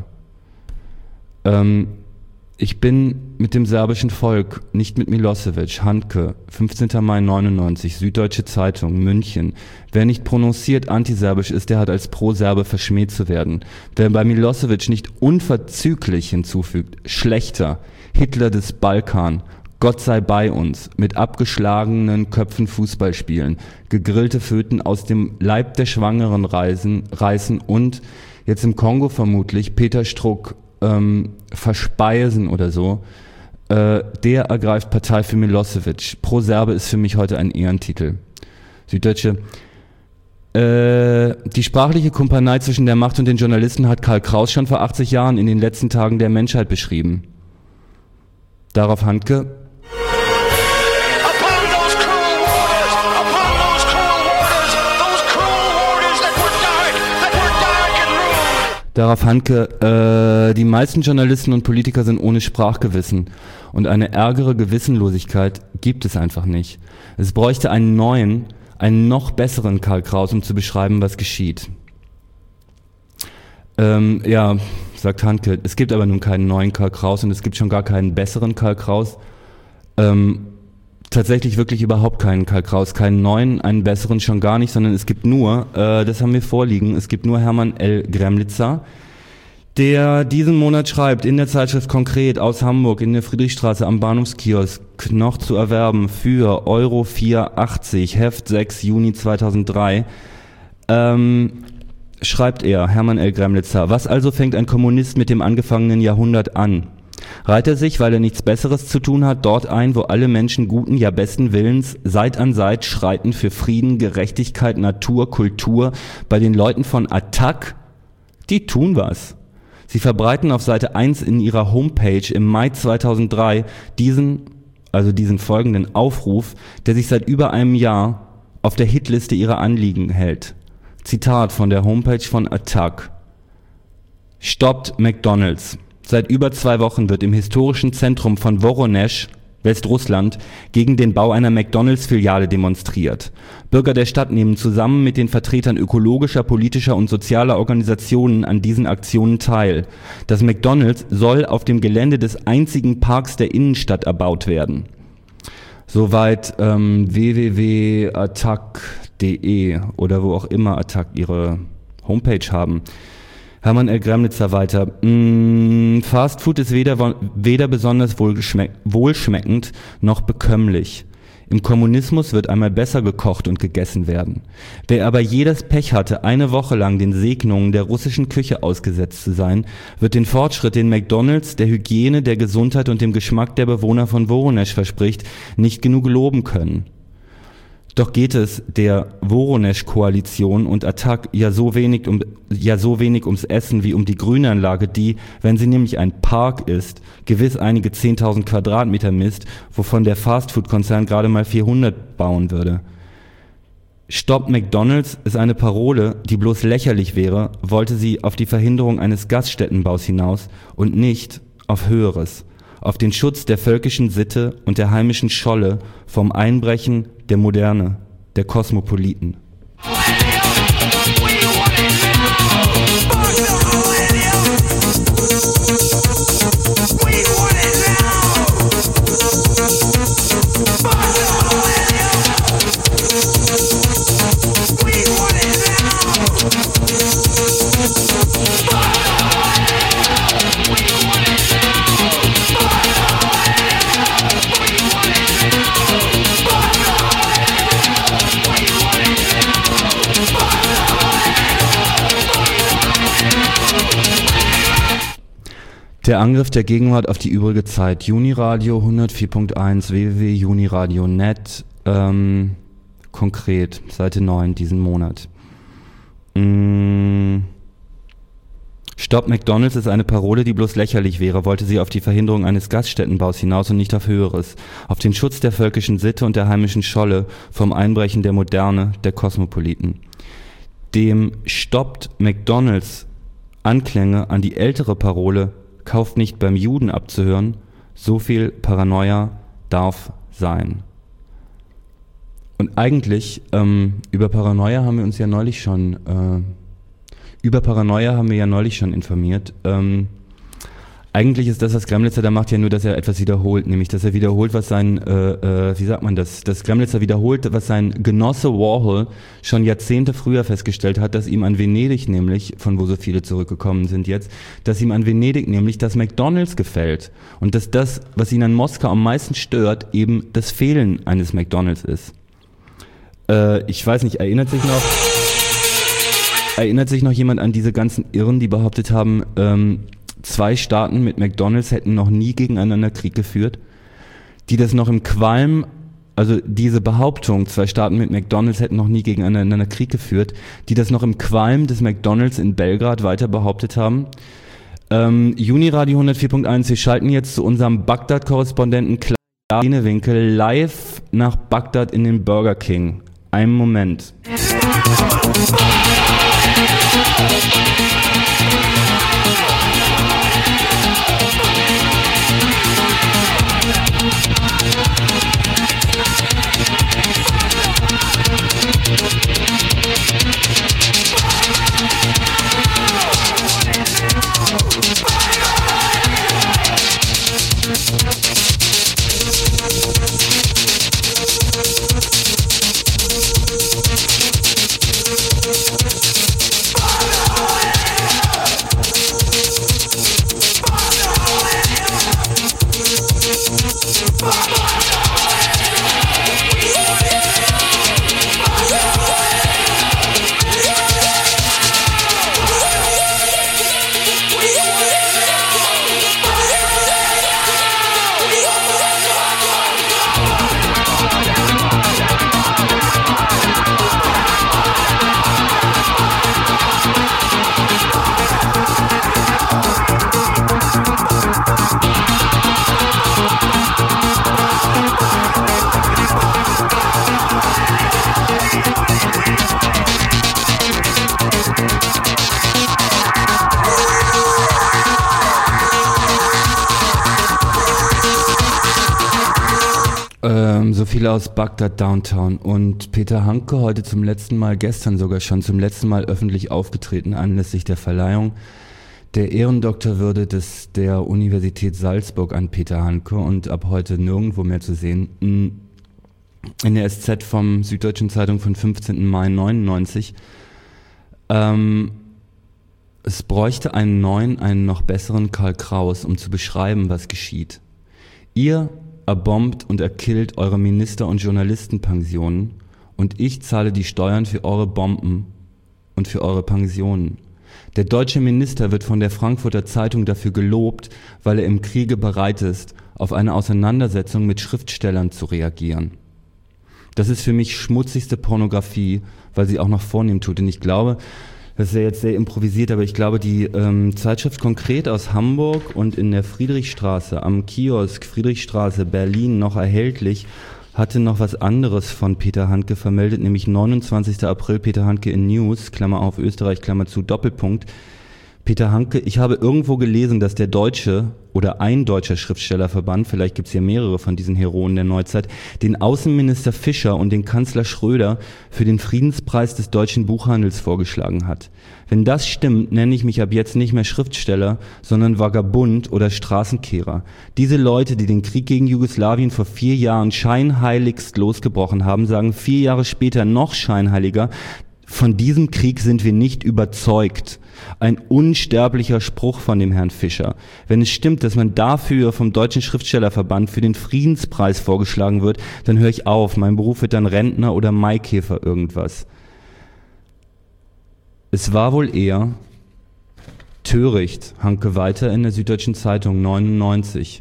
A: Ich bin mit dem serbischen Volk, nicht mit Milosevic. Handke, 15. Mai 99, Süddeutsche Zeitung, München. Wer nicht prononciert antiserbisch ist, der hat als Pro-Serbe verschmäht zu werden. Wer bei Milosevic nicht unverzüglich hinzufügt, schlechter, Hitler des Balkan, Gott sei bei uns, mit abgeschlagenen Köpfen Fußball spielen, gegrillte Föten aus dem Leib der Schwangeren reißen und jetzt im Kongo vermutlich Peter Struck verspeisen oder so. Der ergreift Partei für Milosevic. Pro Serbe ist für mich heute ein Ehrentitel. Süddeutsche. Die sprachliche Kumpanei zwischen der Macht und den Journalisten hat Karl Kraus schon vor 80 Jahren in den letzten Tagen der Menschheit beschrieben. Darauf Handke. Darauf Handke, die meisten Journalisten und Politiker sind ohne Sprachgewissen und eine ärgere Gewissenlosigkeit gibt es einfach nicht. Es bräuchte einen neuen, einen noch besseren Karl Kraus, um zu beschreiben, was geschieht. Ja, sagt Handke, es gibt aber nun keinen neuen Karl Kraus und es gibt schon gar keinen besseren Karl Kraus. Tatsächlich wirklich überhaupt keinen Karl Kraus, keinen neuen, einen besseren schon gar nicht, sondern es gibt nur, das haben wir vorliegen, es gibt nur Hermann L. Gremlitzer, der diesen Monat schreibt, in der Zeitschrift Konkret aus Hamburg, in der Friedrichstraße am Bahnhofskiosk, noch zu erwerben für Euro 4,80, Heft 6, Juni 2003, schreibt er, Hermann L. Gremlitzer, was also fängt ein Kommunist mit dem angefangenen Jahrhundert an? Reiht er sich, weil er nichts Besseres zu tun hat, dort ein, wo alle Menschen guten, ja besten Willens Seit an Seit schreiten für Frieden, Gerechtigkeit, Natur, Kultur, bei den Leuten von Attac? Die tun was. Sie verbreiten auf Seite 1 in ihrer Homepage im Mai 2003 diesen folgenden Aufruf, der sich seit über einem Jahr auf der Hitliste ihrer Anliegen hält. Zitat von der Homepage von Attac. Stoppt McDonald's. Seit über 2 Wochen wird im historischen Zentrum von Woronesch, Westrussland, gegen den Bau einer McDonalds-Filiale demonstriert. Bürger der Stadt nehmen zusammen mit den Vertretern ökologischer, politischer und sozialer Organisationen an diesen Aktionen teil. Das McDonalds soll auf dem Gelände des einzigen Parks der Innenstadt erbaut werden. Soweit www.attac.de oder wo auch immer Attac ihre Homepage haben. Hermann L. Gremlitzer weiter. Fast Food ist weder besonders wohlschmeckend noch bekömmlich. Im Kommunismus wird einmal besser gekocht und gegessen werden. Wer aber je das Pech hatte, eine Woche lang den Segnungen der russischen Küche ausgesetzt zu sein, wird den Fortschritt, den McDonald's der Hygiene, der Gesundheit und dem Geschmack der Bewohner von Woronesch verspricht, nicht genug loben können. Doch geht es der Woronesch-Koalition und Attac ja so wenig ums Essen wie um die Grünanlage, die, wenn sie nämlich ein Park ist, gewiss einige 10.000 Quadratmeter misst, wovon der Fastfood-Konzern gerade mal 400 bauen würde. Stopp McDonald's ist eine Parole, die bloß lächerlich wäre, wollte sie auf die Verhinderung eines Gaststättenbaus hinaus und nicht auf Höheres. Auf den Schutz der völkischen Sitte und der heimischen Scholle vom Einbrechen der Moderne, der Kosmopoliten. Der Angriff der Gegenwart auf die übrige Zeit. Juniradio 104.1 www.juniradio.net konkret, Seite 9 diesen Monat. Stopp McDonald's ist eine Parole, die bloß lächerlich wäre, wollte sie auf die Verhinderung eines Gaststättenbaus hinaus und nicht auf Höheres. Auf den Schutz der völkischen Sitte und der heimischen Scholle vom Einbrechen der Moderne, der Kosmopoliten. Dem Stoppt McDonald's Anklänge an die ältere Parole kauft nicht beim Juden abzuhören, so viel Paranoia darf sein. Und eigentlich, über Paranoia haben wir ja neulich schon informiert. Eigentlich ist das, was Gremlitzer da macht, ja nur, dass er etwas wiederholt, nämlich, dass er wiederholt, was sein, dass Gremlitzer wiederholt, was sein Genosse Warhol schon Jahrzehnte früher festgestellt hat, dass ihm an Venedig nämlich, von wo so viele zurückgekommen sind jetzt, dass ihm an Venedig nämlich das McDonald's gefällt und dass das, was ihn an Moskau am meisten stört, eben das Fehlen eines McDonald's ist. Ich weiß nicht, erinnert sich noch jemand an diese ganzen Irren, die behauptet haben, 2 Staaten mit McDonald's hätten noch nie gegeneinander Krieg geführt, die das noch im Qualm, also diese Behauptung, 2 Staaten mit McDonald's hätten noch nie gegeneinander Krieg geführt, die das noch im Qualm des McDonald's in Belgrad weiter behauptet haben. Juniradio 104.1, wir schalten jetzt zu unserem Bagdad-Korrespondenten Klaas Winkel live nach Bagdad in den Burger King. Einen Moment. So viel aus Bagdad Downtown. Und Peter Handke heute gestern sogar schon zum letzten Mal öffentlich aufgetreten anlässlich der Verleihung der Ehrendoktorwürde der Universität Salzburg an Peter Handke und ab heute nirgendwo mehr zu sehen. In der SZ vom Süddeutschen Zeitung von 15. Mai 1999. Es bräuchte einen noch besseren Karl Kraus, um zu beschreiben, was geschieht. Ihr erbombt und erkillt eure Minister- und Journalistenpensionen und ich zahle die Steuern für eure Bomben und für eure Pensionen. Der deutsche Minister wird von der Frankfurter Zeitung dafür gelobt, weil er im Kriege bereit ist, auf eine Auseinandersetzung mit Schriftstellern zu reagieren. Das ist für mich schmutzigste Pornografie, weil sie auch noch vornehm tut. Und ich glaube, das ist ja jetzt sehr improvisiert, aber ich glaube, die Zeitschrift Konkret aus Hamburg und in der Friedrichstraße, am Kiosk Friedrichstraße, Berlin noch erhältlich, hatte noch was anderes von Peter Handke vermeldet, nämlich 29. April Peter Handke in News, Klammer auf Österreich, Klammer zu, Doppelpunkt. Peter Handke, ich habe irgendwo gelesen, dass der deutsche oder ein deutscher Schriftstellerverband, vielleicht gibt es ja mehrere von diesen Heroen der Neuzeit, den Außenminister Fischer und den Kanzler Schröder für den Friedenspreis des deutschen Buchhandels vorgeschlagen hat. Wenn das stimmt, nenne ich mich ab jetzt nicht mehr Schriftsteller, sondern Vagabund oder Straßenkehrer. Diese Leute, die den Krieg gegen Jugoslawien vor 4 Jahren scheinheiligst losgebrochen haben, sagen 4 Jahre später noch scheinheiliger, von diesem Krieg sind wir nicht überzeugt. Ein unsterblicher Spruch von dem Herrn Fischer. Wenn es stimmt, dass man dafür vom Deutschen Schriftstellerverband für den Friedenspreis vorgeschlagen wird, dann höre ich auf. Mein Beruf wird dann Rentner oder Maikäfer irgendwas. Es war wohl eher töricht, Handke weiter in der Süddeutschen Zeitung 99.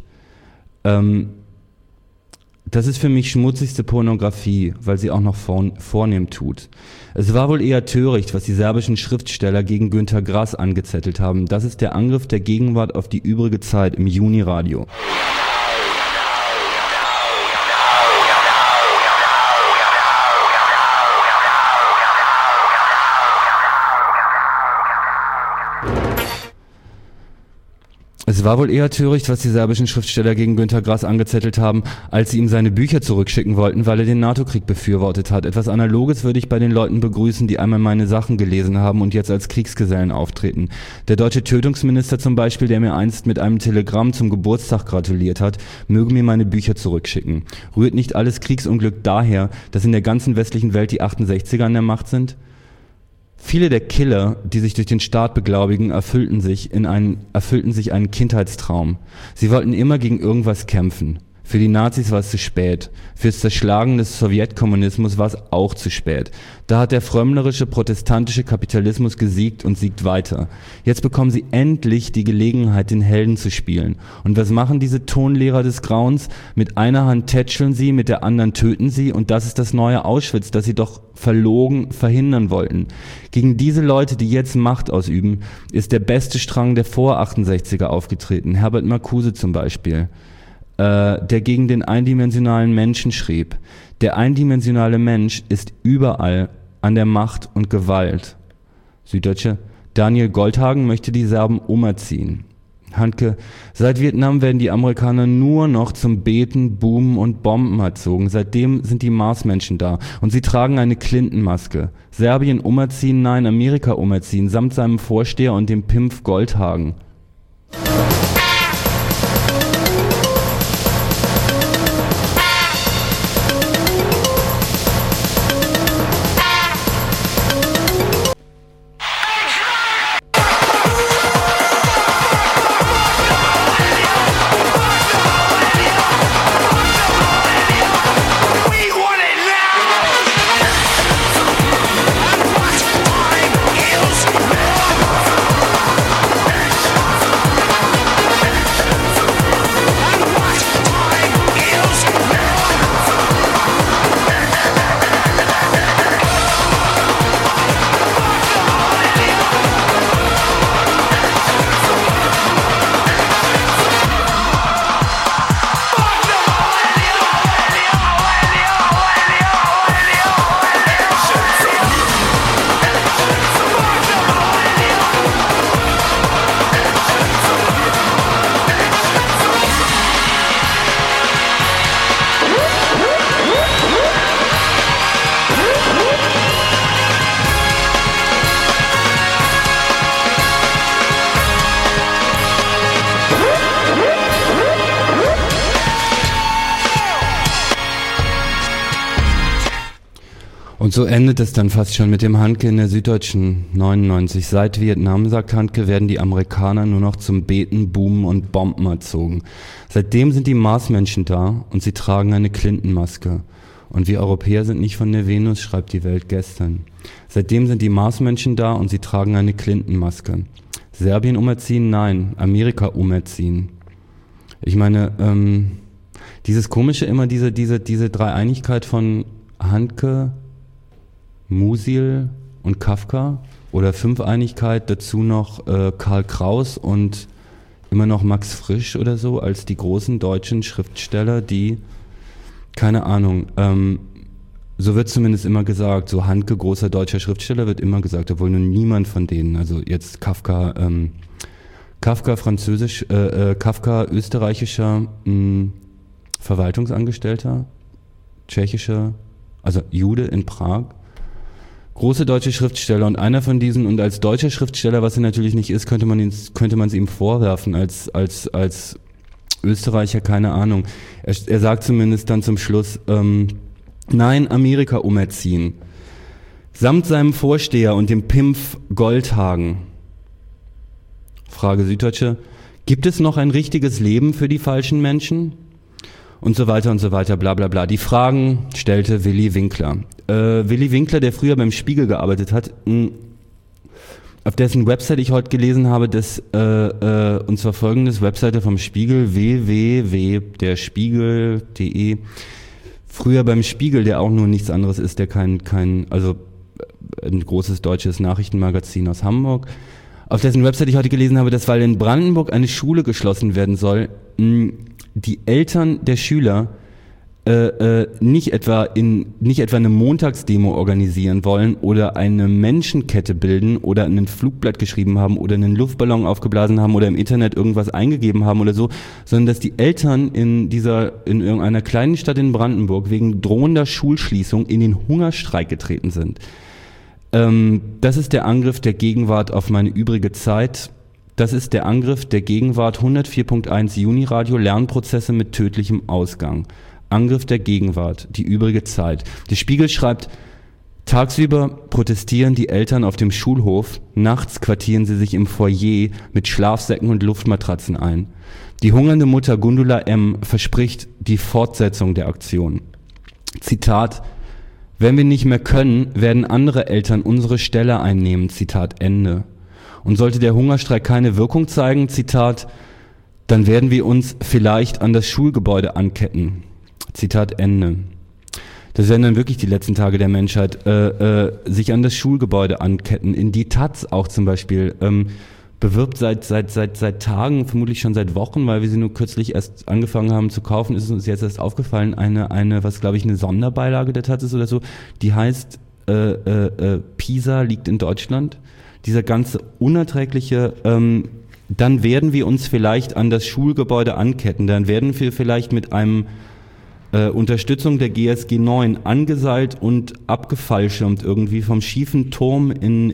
A: Das ist für mich schmutzigste Pornografie, weil sie auch noch vornehm tut. Es war wohl eher töricht, was die serbischen Schriftsteller gegen Günter Grass angezettelt haben. Das ist der Angriff der Gegenwart auf die übrige Zeit im Juniradio. Es war wohl eher töricht, was die serbischen Schriftsteller gegen Günter Grass angezettelt haben, als sie ihm seine Bücher zurückschicken wollten, weil er den NATO-Krieg befürwortet hat. Etwas Analoges würde ich bei den Leuten begrüßen, die einmal meine Sachen gelesen haben und jetzt als Kriegsgesellen auftreten. Der deutsche Tötungsminister zum Beispiel, der mir einst mit einem Telegramm zum Geburtstag gratuliert hat, möge mir meine Bücher zurückschicken. Rührt nicht alles Kriegsunglück daher, dass in der ganzen westlichen Welt die 68er an der Macht sind? Viele der Killer, die sich durch den Staat beglaubigen, erfüllten sich einen Kindheitstraum. Sie wollten immer gegen irgendwas kämpfen. Für die Nazis war es zu spät. Fürs Zerschlagen des Sowjetkommunismus war es auch zu spät. Da hat der frömmlerische protestantische Kapitalismus gesiegt und siegt weiter. Jetzt bekommen sie endlich die Gelegenheit, den Helden zu spielen. Und was machen diese Tonlehrer des Grauens? Mit einer Hand tätscheln sie, mit der anderen töten sie, und das ist das neue Auschwitz, das sie doch verlogen verhindern wollten. Gegen diese Leute, die jetzt Macht ausüben, ist der beste Strang der Vor-68er aufgetreten. Herbert Marcuse zum Beispiel, der gegen den eindimensionalen Menschen schrieb. Der eindimensionale Mensch ist überall an der Macht und Gewalt. Süddeutsche: Daniel Goldhagen möchte die Serben umerziehen. Handke: Seit Vietnam werden die Amerikaner nur noch zum Beten, Boomen und Bomben erzogen. Seitdem sind die Marsmenschen da und sie tragen eine Clinton-Maske. Serbien umerziehen, nein, Amerika umerziehen, samt seinem Vorsteher und dem Pimpf Goldhagen. Und so endet es dann fast schon mit dem Handke in der Süddeutschen 99. Seit Vietnam, sagt Handke, werden die Amerikaner nur noch zum Beten, Boomen und Bomben erzogen. Seitdem sind die Marsmenschen da und sie tragen eine Clinton-Maske. Und wir Europäer sind nicht von der Venus, schreibt die Welt gestern. Seitdem sind die Marsmenschen da und sie tragen eine Clinton-Maske. Serbien umerziehen? Nein. Amerika umerziehen. Ich meine, dieses komische immer, diese Dreieinigkeit von Handke, Musil und Kafka, oder Fünfeinigkeit, dazu noch Karl Kraus und immer noch Max Frisch oder so als die großen deutschen Schriftsteller, die, keine Ahnung, so wird zumindest immer gesagt, so Handke, großer deutscher Schriftsteller, wird immer gesagt, obwohl nun niemand von denen, also jetzt Kafka französisch, Kafka österreichischer Verwaltungsangestellter, tschechischer, also Jude in Prag, große deutsche Schriftsteller, und einer von diesen, und als deutscher Schriftsteller, was er natürlich nicht ist, könnte man es ihm vorwerfen, als Österreicher, keine Ahnung. Er sagt zumindest dann zum Schluss, nein, Amerika umerziehen. Samt seinem Vorsteher und dem Pimpf Goldhagen. Frage Süddeutsche: Gibt es noch ein richtiges Leben für die falschen Menschen? Und so weiter, bla bla bla. Die Fragen stellte Willy Winkler. Willy Winkler, der früher beim Spiegel gearbeitet hat, auf dessen Website ich heute gelesen habe, und zwar folgendes: Webseite vom Spiegel, www.derspiegel.de. Früher beim Spiegel, der auch nur nichts anderes ist, der also ein großes deutsches Nachrichtenmagazin aus Hamburg, auf dessen Website ich heute gelesen habe, dass, weil in Brandenburg eine Schule geschlossen werden soll, die Eltern der Schüler nicht etwa eine Montagsdemo organisieren wollen oder eine Menschenkette bilden oder ein Flugblatt geschrieben haben oder einen Luftballon aufgeblasen haben oder im Internet irgendwas eingegeben haben oder so, sondern dass die Eltern in irgendeiner kleinen Stadt in Brandenburg wegen drohender Schulschließung in den Hungerstreik getreten sind. Das ist der Angriff der Gegenwart auf meine übrige Zeit. Das ist der Angriff der Gegenwart. 104.1 Juniradio, Lernprozesse mit tödlichem Ausgang. Angriff der Gegenwart, die übrige Zeit. Der Spiegel schreibt, tagsüber protestieren die Eltern auf dem Schulhof, nachts quartieren sie sich im Foyer mit Schlafsäcken und Luftmatratzen ein. Die hungernde Mutter Gundula M. verspricht die Fortsetzung der Aktion. Zitat, wenn wir nicht mehr können, werden andere Eltern unsere Stelle einnehmen, Zitat Ende. Und sollte der Hungerstreik keine Wirkung zeigen, Zitat, dann werden wir uns vielleicht an das Schulgebäude anketten. Zitat Ende. Das werden dann wirklich die letzten Tage der Menschheit, sich an das Schulgebäude anketten. In die Taz auch zum Beispiel bewirbt seit Tagen, vermutlich schon seit Wochen, weil wir sie nur kürzlich erst angefangen haben zu kaufen, ist es uns jetzt erst aufgefallen, eine was glaube ich eine Sonderbeilage der Taz ist oder so, die heißt Pisa liegt in Deutschland. Dieser ganze unerträgliche, dann werden wir uns vielleicht an das Schulgebäude anketten, dann werden wir vielleicht mit einem Unterstützung der GSG 9 angeseilt und abgefallschirmt irgendwie vom schiefen Turm in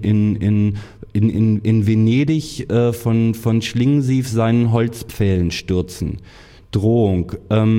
A: Venedig von Schlingensief seinen Holzpfählen stürzen. Drohung.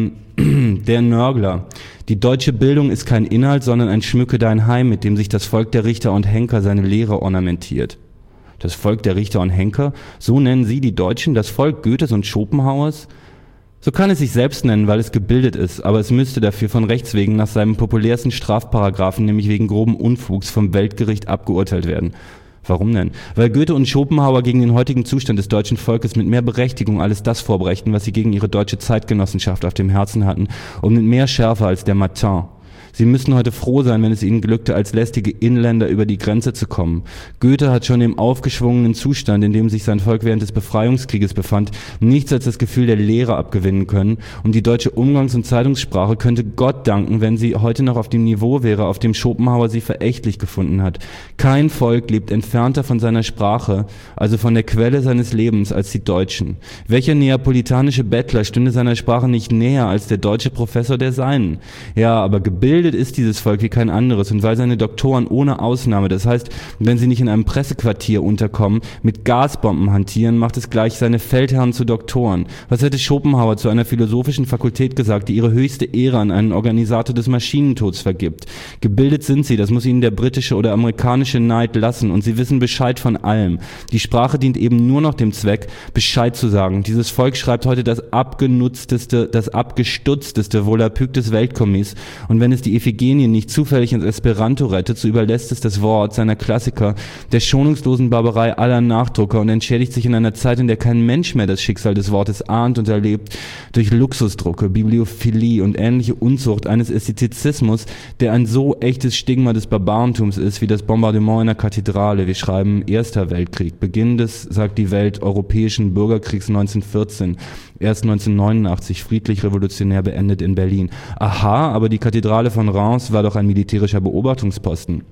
A: Der Nörgler. Die deutsche Bildung ist kein Inhalt, sondern ein Schmücke dein Heim, mit dem sich das Volk der Richter und Henker seine Lehre ornamentiert. Das Volk der Richter und Henker, so nennen sie die Deutschen, das Volk Goethes und Schopenhauers. So kann es sich selbst nennen, weil es gebildet ist, aber es müsste dafür von Rechts wegen nach seinem populärsten Strafparagraphen, nämlich wegen groben Unfugs, vom Weltgericht abgeurteilt werden. Warum denn? Weil Goethe und Schopenhauer gegen den heutigen Zustand des deutschen Volkes mit mehr Berechtigung alles das vorbrächten, was sie gegen ihre deutsche Zeitgenossenschaft auf dem Herzen hatten, und mit mehr Schärfe als der Matin. Sie müssten heute froh sein, wenn es ihnen glückte, als lästige Inländer über die Grenze zu kommen. Goethe hat schon im aufgeschwungenen Zustand, in dem sich sein Volk während des Befreiungskrieges befand, nichts als das Gefühl der Leere abgewinnen können, und die deutsche Umgangs- und Zeitungssprache könnte Gott danken, wenn sie heute noch auf dem Niveau wäre, auf dem Schopenhauer sie verächtlich gefunden hat. Kein Volk lebt entfernter von seiner Sprache, also von der Quelle seines Lebens, als die Deutschen. Welcher neapolitanische Bettler stünde seiner Sprache nicht näher als der deutsche Professor der seinen? Ja, aber gebildet ist dieses Volk wie kein anderes, und weil seine Doktoren ohne Ausnahme, das heißt, wenn sie nicht in einem Pressequartier unterkommen, mit Gasbomben hantieren, macht es gleich seine Feldherren zu Doktoren. Was hätte Schopenhauer zu einer philosophischen Fakultät gesagt, die ihre höchste Ehre an einen Organisator des Maschinentods vergibt? Gebildet sind sie, das muss ihnen der britische oder amerikanische Neid lassen, und sie wissen Bescheid von allem. Die Sprache dient eben nur noch dem Zweck, Bescheid zu sagen. Dieses Volk schreibt heute das abgenutzteste, das abgestutzteste Volapük des Weltkommis, und wenn es die Iphigenie nicht zufällig ins Esperanto rettet, so überlässt es das Wort seiner Klassiker der schonungslosen Barbarei aller Nachdrucker und entschädigt sich in einer Zeit, in der kein Mensch mehr das Schicksal des Wortes ahnt und erlebt, durch Luxusdrucke, Bibliophilie und ähnliche Unzucht eines Ästhetizismus, der ein so echtes Stigma des Barbarentums ist wie das Bombardement einer Kathedrale. Wir schreiben Erster Weltkrieg, Beginn des, sagt die Welt, europäischen Bürgerkriegs 1914, erst 1989 friedlich revolutionär beendet in Berlin. Aha, aber die Kathedrale von Reims war doch ein militärischer Beobachtungsposten.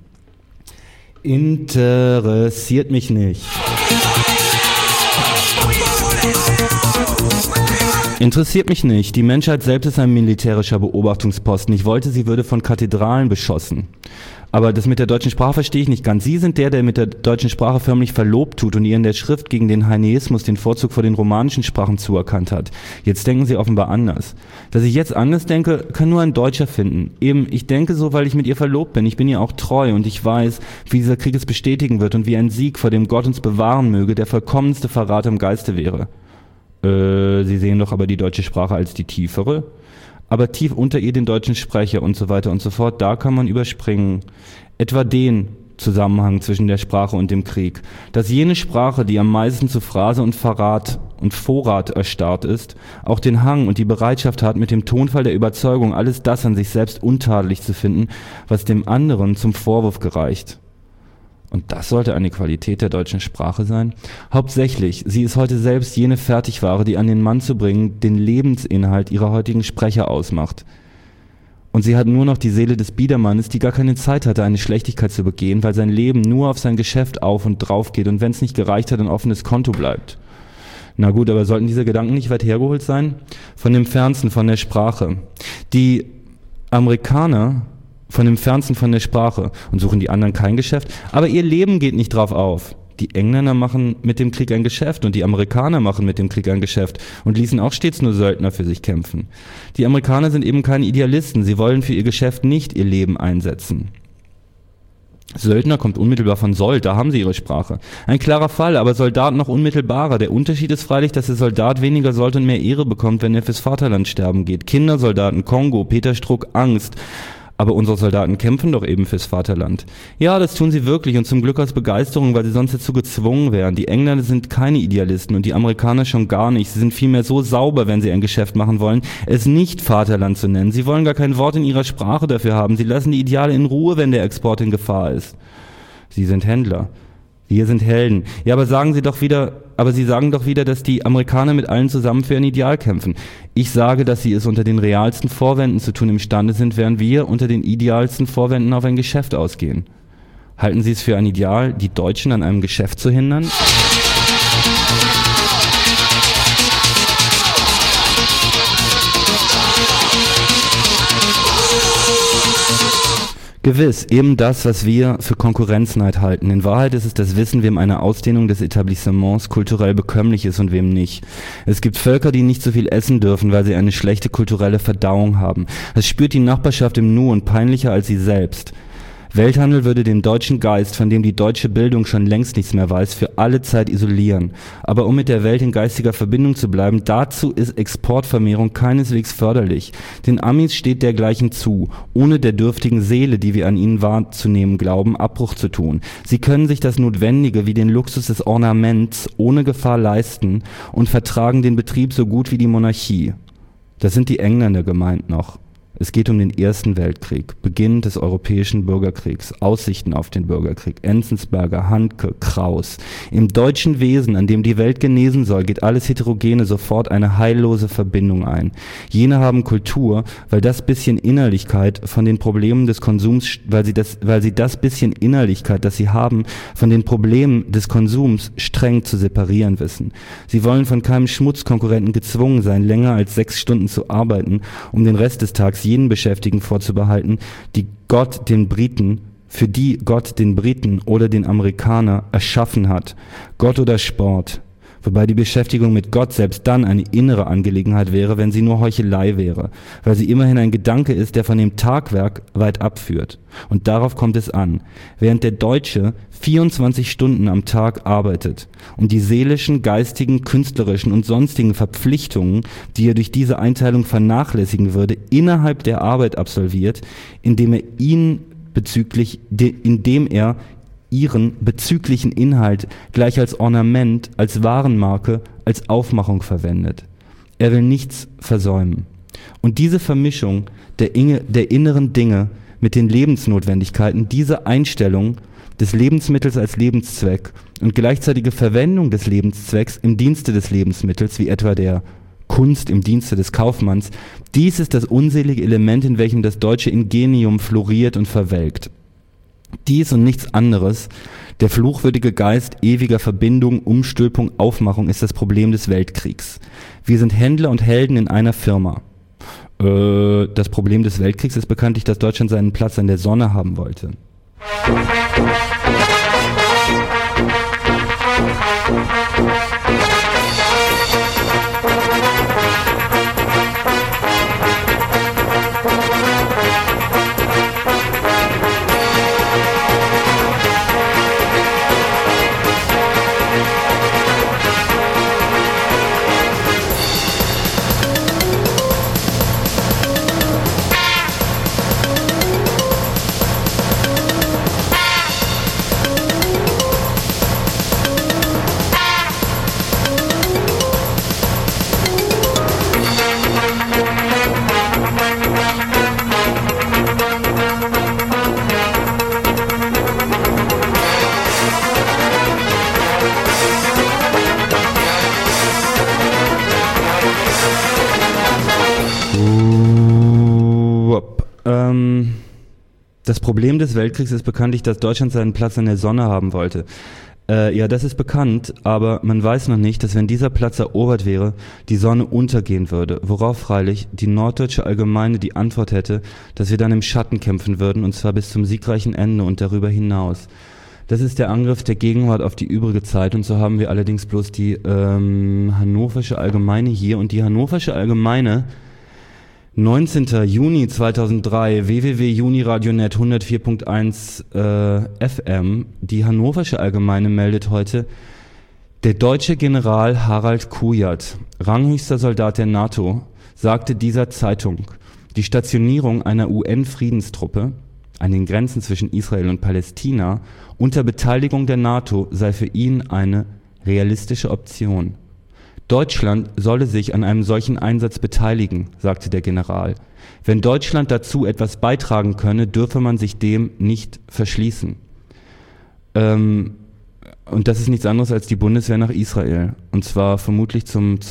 A: Interessiert mich nicht. Interessiert mich nicht. Die Menschheit selbst ist ein militärischer Beobachtungsposten. Ich wollte, sie würde von Kathedralen beschossen. Aber das mit der deutschen Sprache verstehe ich nicht ganz. Sie sind der mit der deutschen Sprache förmlich verlobt tut und ihr in der Schrift gegen den Haineismus den Vorzug vor den romanischen Sprachen zuerkannt hat. Jetzt denken Sie offenbar anders. Dass ich jetzt anders denke, kann nur ein Deutscher finden. Eben, ich denke so, weil ich mit ihr verlobt bin. Ich bin ihr auch treu und ich weiß, wie dieser Krieg es bestätigen wird und wie ein Sieg, vor dem Gott uns bewahren möge, der vollkommenste Verrat im Geiste wäre. Sie sehen doch aber die deutsche Sprache als die tiefere? Aber tief unter ihr den deutschen Sprecher und so weiter und so fort, da kann man überspringen. Etwa den Zusammenhang zwischen der Sprache und dem Krieg. Dass jene Sprache, die am meisten zu Phrase und Verrat und Vorrat erstarrt ist, auch den Hang und die Bereitschaft hat, mit dem Tonfall der Überzeugung alles das an sich selbst untadelig zu finden, was dem anderen zum Vorwurf gereicht. Und das sollte eine Qualität der deutschen Sprache sein? Hauptsächlich, sie ist heute selbst jene Fertigware, die an den Mann zu bringen den Lebensinhalt ihrer heutigen Sprecher ausmacht. Und sie hat nur noch die Seele des Biedermannes, die gar keine Zeit hatte, eine Schlechtigkeit zu begehen, weil sein Leben nur auf sein Geschäft auf und drauf geht und wenn es nicht gereicht hat, ein offenes Konto bleibt. Na gut, aber sollten diese Gedanken nicht weit hergeholt sein? Von dem Fernsten, von der Sprache. Die Amerikaner von dem Fernsten von der Sprache und suchen die anderen kein Geschäft, aber ihr Leben geht nicht drauf auf. Die Engländer machen mit dem Krieg ein Geschäft und die Amerikaner machen mit dem Krieg ein Geschäft und ließen auch stets nur Söldner für sich kämpfen. Die Amerikaner sind eben keine Idealisten, sie wollen für ihr Geschäft nicht ihr Leben einsetzen. Söldner kommt unmittelbar von Sold, da haben sie ihre Sprache. Ein klarer Fall, aber Soldat noch unmittelbarer. Der Unterschied ist freilich, dass der Soldat weniger Sold und mehr Ehre bekommt, wenn er fürs Vaterland sterben geht. Kindersoldaten, Kongo, Peter Struck, Angst. Aber unsere Soldaten kämpfen doch eben fürs Vaterland. Ja, das tun sie wirklich und zum Glück aus Begeisterung, weil sie sonst dazu gezwungen wären. Die Engländer sind keine Idealisten und die Amerikaner schon gar nicht. Sie sind vielmehr so sauber, wenn sie ein Geschäft machen wollen, es nicht Vaterland zu nennen. Sie wollen gar kein Wort in ihrer Sprache dafür haben. Sie lassen die Ideale in Ruhe, wenn der Export in Gefahr ist. Sie sind Händler. Wir sind Helden. Ja, aber sie sagen doch wieder, dass die Amerikaner mit allen zusammen für ein Ideal kämpfen. Ich sage, dass sie es unter den realsten Vorwänden zu tun imstande sind, während wir unter den idealsten Vorwänden auf ein Geschäft ausgehen. Halten Sie es für ein Ideal, die Deutschen an einem Geschäft zu hindern? Gewiss, eben das, was wir für Konkurrenzneid halten. In Wahrheit ist es das Wissen, wem eine Ausdehnung des Etablissements kulturell bekömmlich ist und wem nicht. Es gibt Völker, die nicht so viel essen dürfen, weil sie eine schlechte kulturelle Verdauung haben. Es spürt die Nachbarschaft im Nu und peinlicher als sie selbst. Welthandel würde den deutschen Geist, von dem die deutsche Bildung schon längst nichts mehr weiß, für alle Zeit isolieren. Aber um mit der Welt in geistiger Verbindung zu bleiben, dazu ist Exportvermehrung keineswegs förderlich. Den Amis steht dergleichen zu, ohne der dürftigen Seele, die wir an ihnen wahrzunehmen glauben, Abbruch zu tun. Sie können sich das Notwendige wie den Luxus des Ornaments ohne Gefahr leisten und vertragen den Betrieb so gut wie die Monarchie. Das sind die Engländer gemeint noch. Es geht um den Ersten Weltkrieg, Beginn des europäischen Bürgerkriegs, Aussichten auf den Bürgerkrieg, Enzensberger, Handke, Kraus. Im deutschen Wesen, an dem die Welt genesen soll, geht alles Heterogene sofort eine heillose Verbindung ein. Jene haben Kultur, weil das bisschen Innerlichkeit von den Problemen des Konsums, weil sie das bisschen Innerlichkeit, das sie haben, von den Problemen des Konsums streng zu separieren wissen. Sie wollen von keinem Schmutzkonkurrenten gezwungen sein, länger als 6 Stunden zu arbeiten, um den Rest des Tages jenen Beschäftigten vorzubehalten, für die Gott den Briten oder den Amerikaner erschaffen hat. Gott oder Sport. Wobei die Beschäftigung mit Gott selbst dann eine innere Angelegenheit wäre, wenn sie nur Heuchelei wäre, weil sie immerhin ein Gedanke ist, der von dem Tagwerk weit abführt. Und darauf kommt es an. Während der Deutsche 24 Stunden am Tag arbeitet und die seelischen, geistigen, künstlerischen und sonstigen Verpflichtungen, die er durch diese Einteilung vernachlässigen würde, innerhalb der Arbeit absolviert, indem er ihren bezüglichen Inhalt gleich als Ornament, als Warenmarke, als Aufmachung verwendet. Er will nichts versäumen. Und diese Vermischung der inneren Dinge mit den Lebensnotwendigkeiten, diese Einstellung des Lebensmittels als Lebenszweck und gleichzeitige Verwendung des Lebenszwecks im Dienste des Lebensmittels, wie etwa der Kunst im Dienste des Kaufmanns, dies ist das unselige Element, in welchem das deutsche Ingenium floriert und verwelkt. Dies und nichts anderes, der fluchwürdige Geist ewiger Verbindung, Umstülpung, Aufmachung ist das Problem des Weltkriegs. Wir sind Händler und Helden in einer Firma. Das Problem des Weltkriegs ist bekanntlich, dass Deutschland seinen Platz an der Sonne haben wollte. Das Problem des Weltkriegs ist bekanntlich, dass Deutschland seinen Platz in der Sonne haben wollte. Ja, das ist bekannt, aber man weiß noch nicht, dass wenn dieser Platz erobert wäre, die Sonne untergehen würde, worauf freilich die Norddeutsche Allgemeine die Antwort hätte, dass wir dann im Schatten kämpfen würden, und zwar bis zum siegreichen Ende und darüber hinaus. Das ist der Angriff der Gegenwart auf die übrige Zeit, und so haben wir allerdings bloß die Hannoversche Allgemeine hier, und die Hannoversche Allgemeine 19. Juni 2003, www.juniradionet 104.1 FM. Die Hannoversche Allgemeine meldet heute: Der deutsche General Harald Kujat, ranghöchster Soldat der NATO, sagte dieser Zeitung, die Stationierung einer UN-Friedenstruppe an den Grenzen zwischen Israel und Palästina unter Beteiligung der NATO sei für ihn eine realistische Option. Deutschland solle sich an einem solchen Einsatz beteiligen, sagte der General. Wenn Deutschland dazu etwas beitragen könne, dürfe man sich dem nicht verschließen. Und das ist nichts anderes als die Bundeswehr nach Israel. Und zwar vermutlich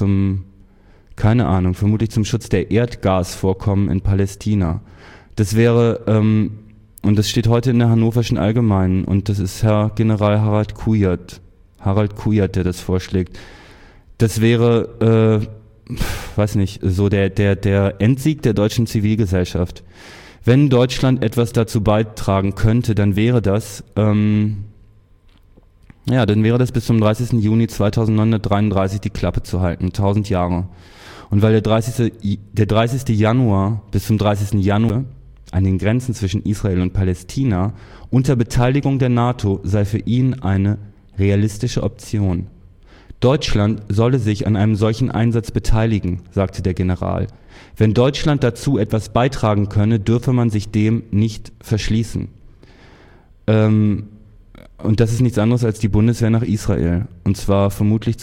A: keine Ahnung, vermutlich zum Schutz der Erdgasvorkommen in Palästina. Das wäre, und das steht heute in der Hannoverschen Allgemeinen, und das ist Herr General Harald Kujat, der das vorschlägt. Das wäre, weiß nicht, so der Endsieg der deutschen Zivilgesellschaft. Wenn Deutschland etwas dazu beitragen könnte, dann wäre das, dann wäre das bis zum 30. Juni 2933 die Klappe zu halten, 1000 Jahre. Und weil der 30. Januar bis zum 30. Januar an den Grenzen zwischen Israel und Palästina unter Beteiligung der NATO sei für ihn eine realistische Option. Deutschland solle sich an einem solchen Einsatz beteiligen, sagte der General. Wenn Deutschland dazu etwas beitragen könne, dürfe man sich dem nicht verschließen. Und das ist nichts anderes als die Bundeswehr nach Israel. Und zwar vermutlich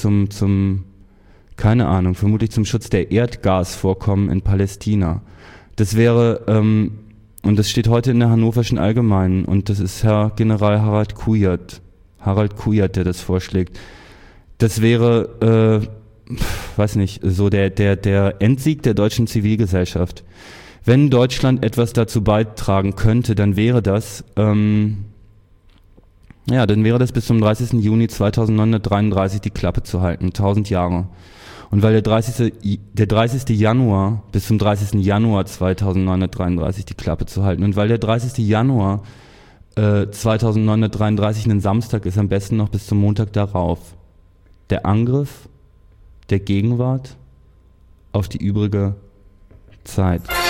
A: keine Ahnung, vermutlich zum Schutz der Erdgasvorkommen in Palästina. Das wäre, und das steht heute in der Hannoverschen Allgemeinen, und das ist Herr General Harald Kujat, der das vorschlägt. Das wäre, weiß nicht, so der Endsieg der deutschen Zivilgesellschaft. Wenn Deutschland etwas dazu beitragen könnte, dann wäre das, dann wäre das bis zum 30. Juni 2933 die Klappe zu halten, 1000 Jahre. Und weil der 30. Januar bis zum 30. Januar 2933 die Klappe zu halten, und weil der 30. Januar 2933 ein Samstag ist, am besten noch bis zum Montag darauf. Der Angriff der Gegenwart auf die übrige Zeit.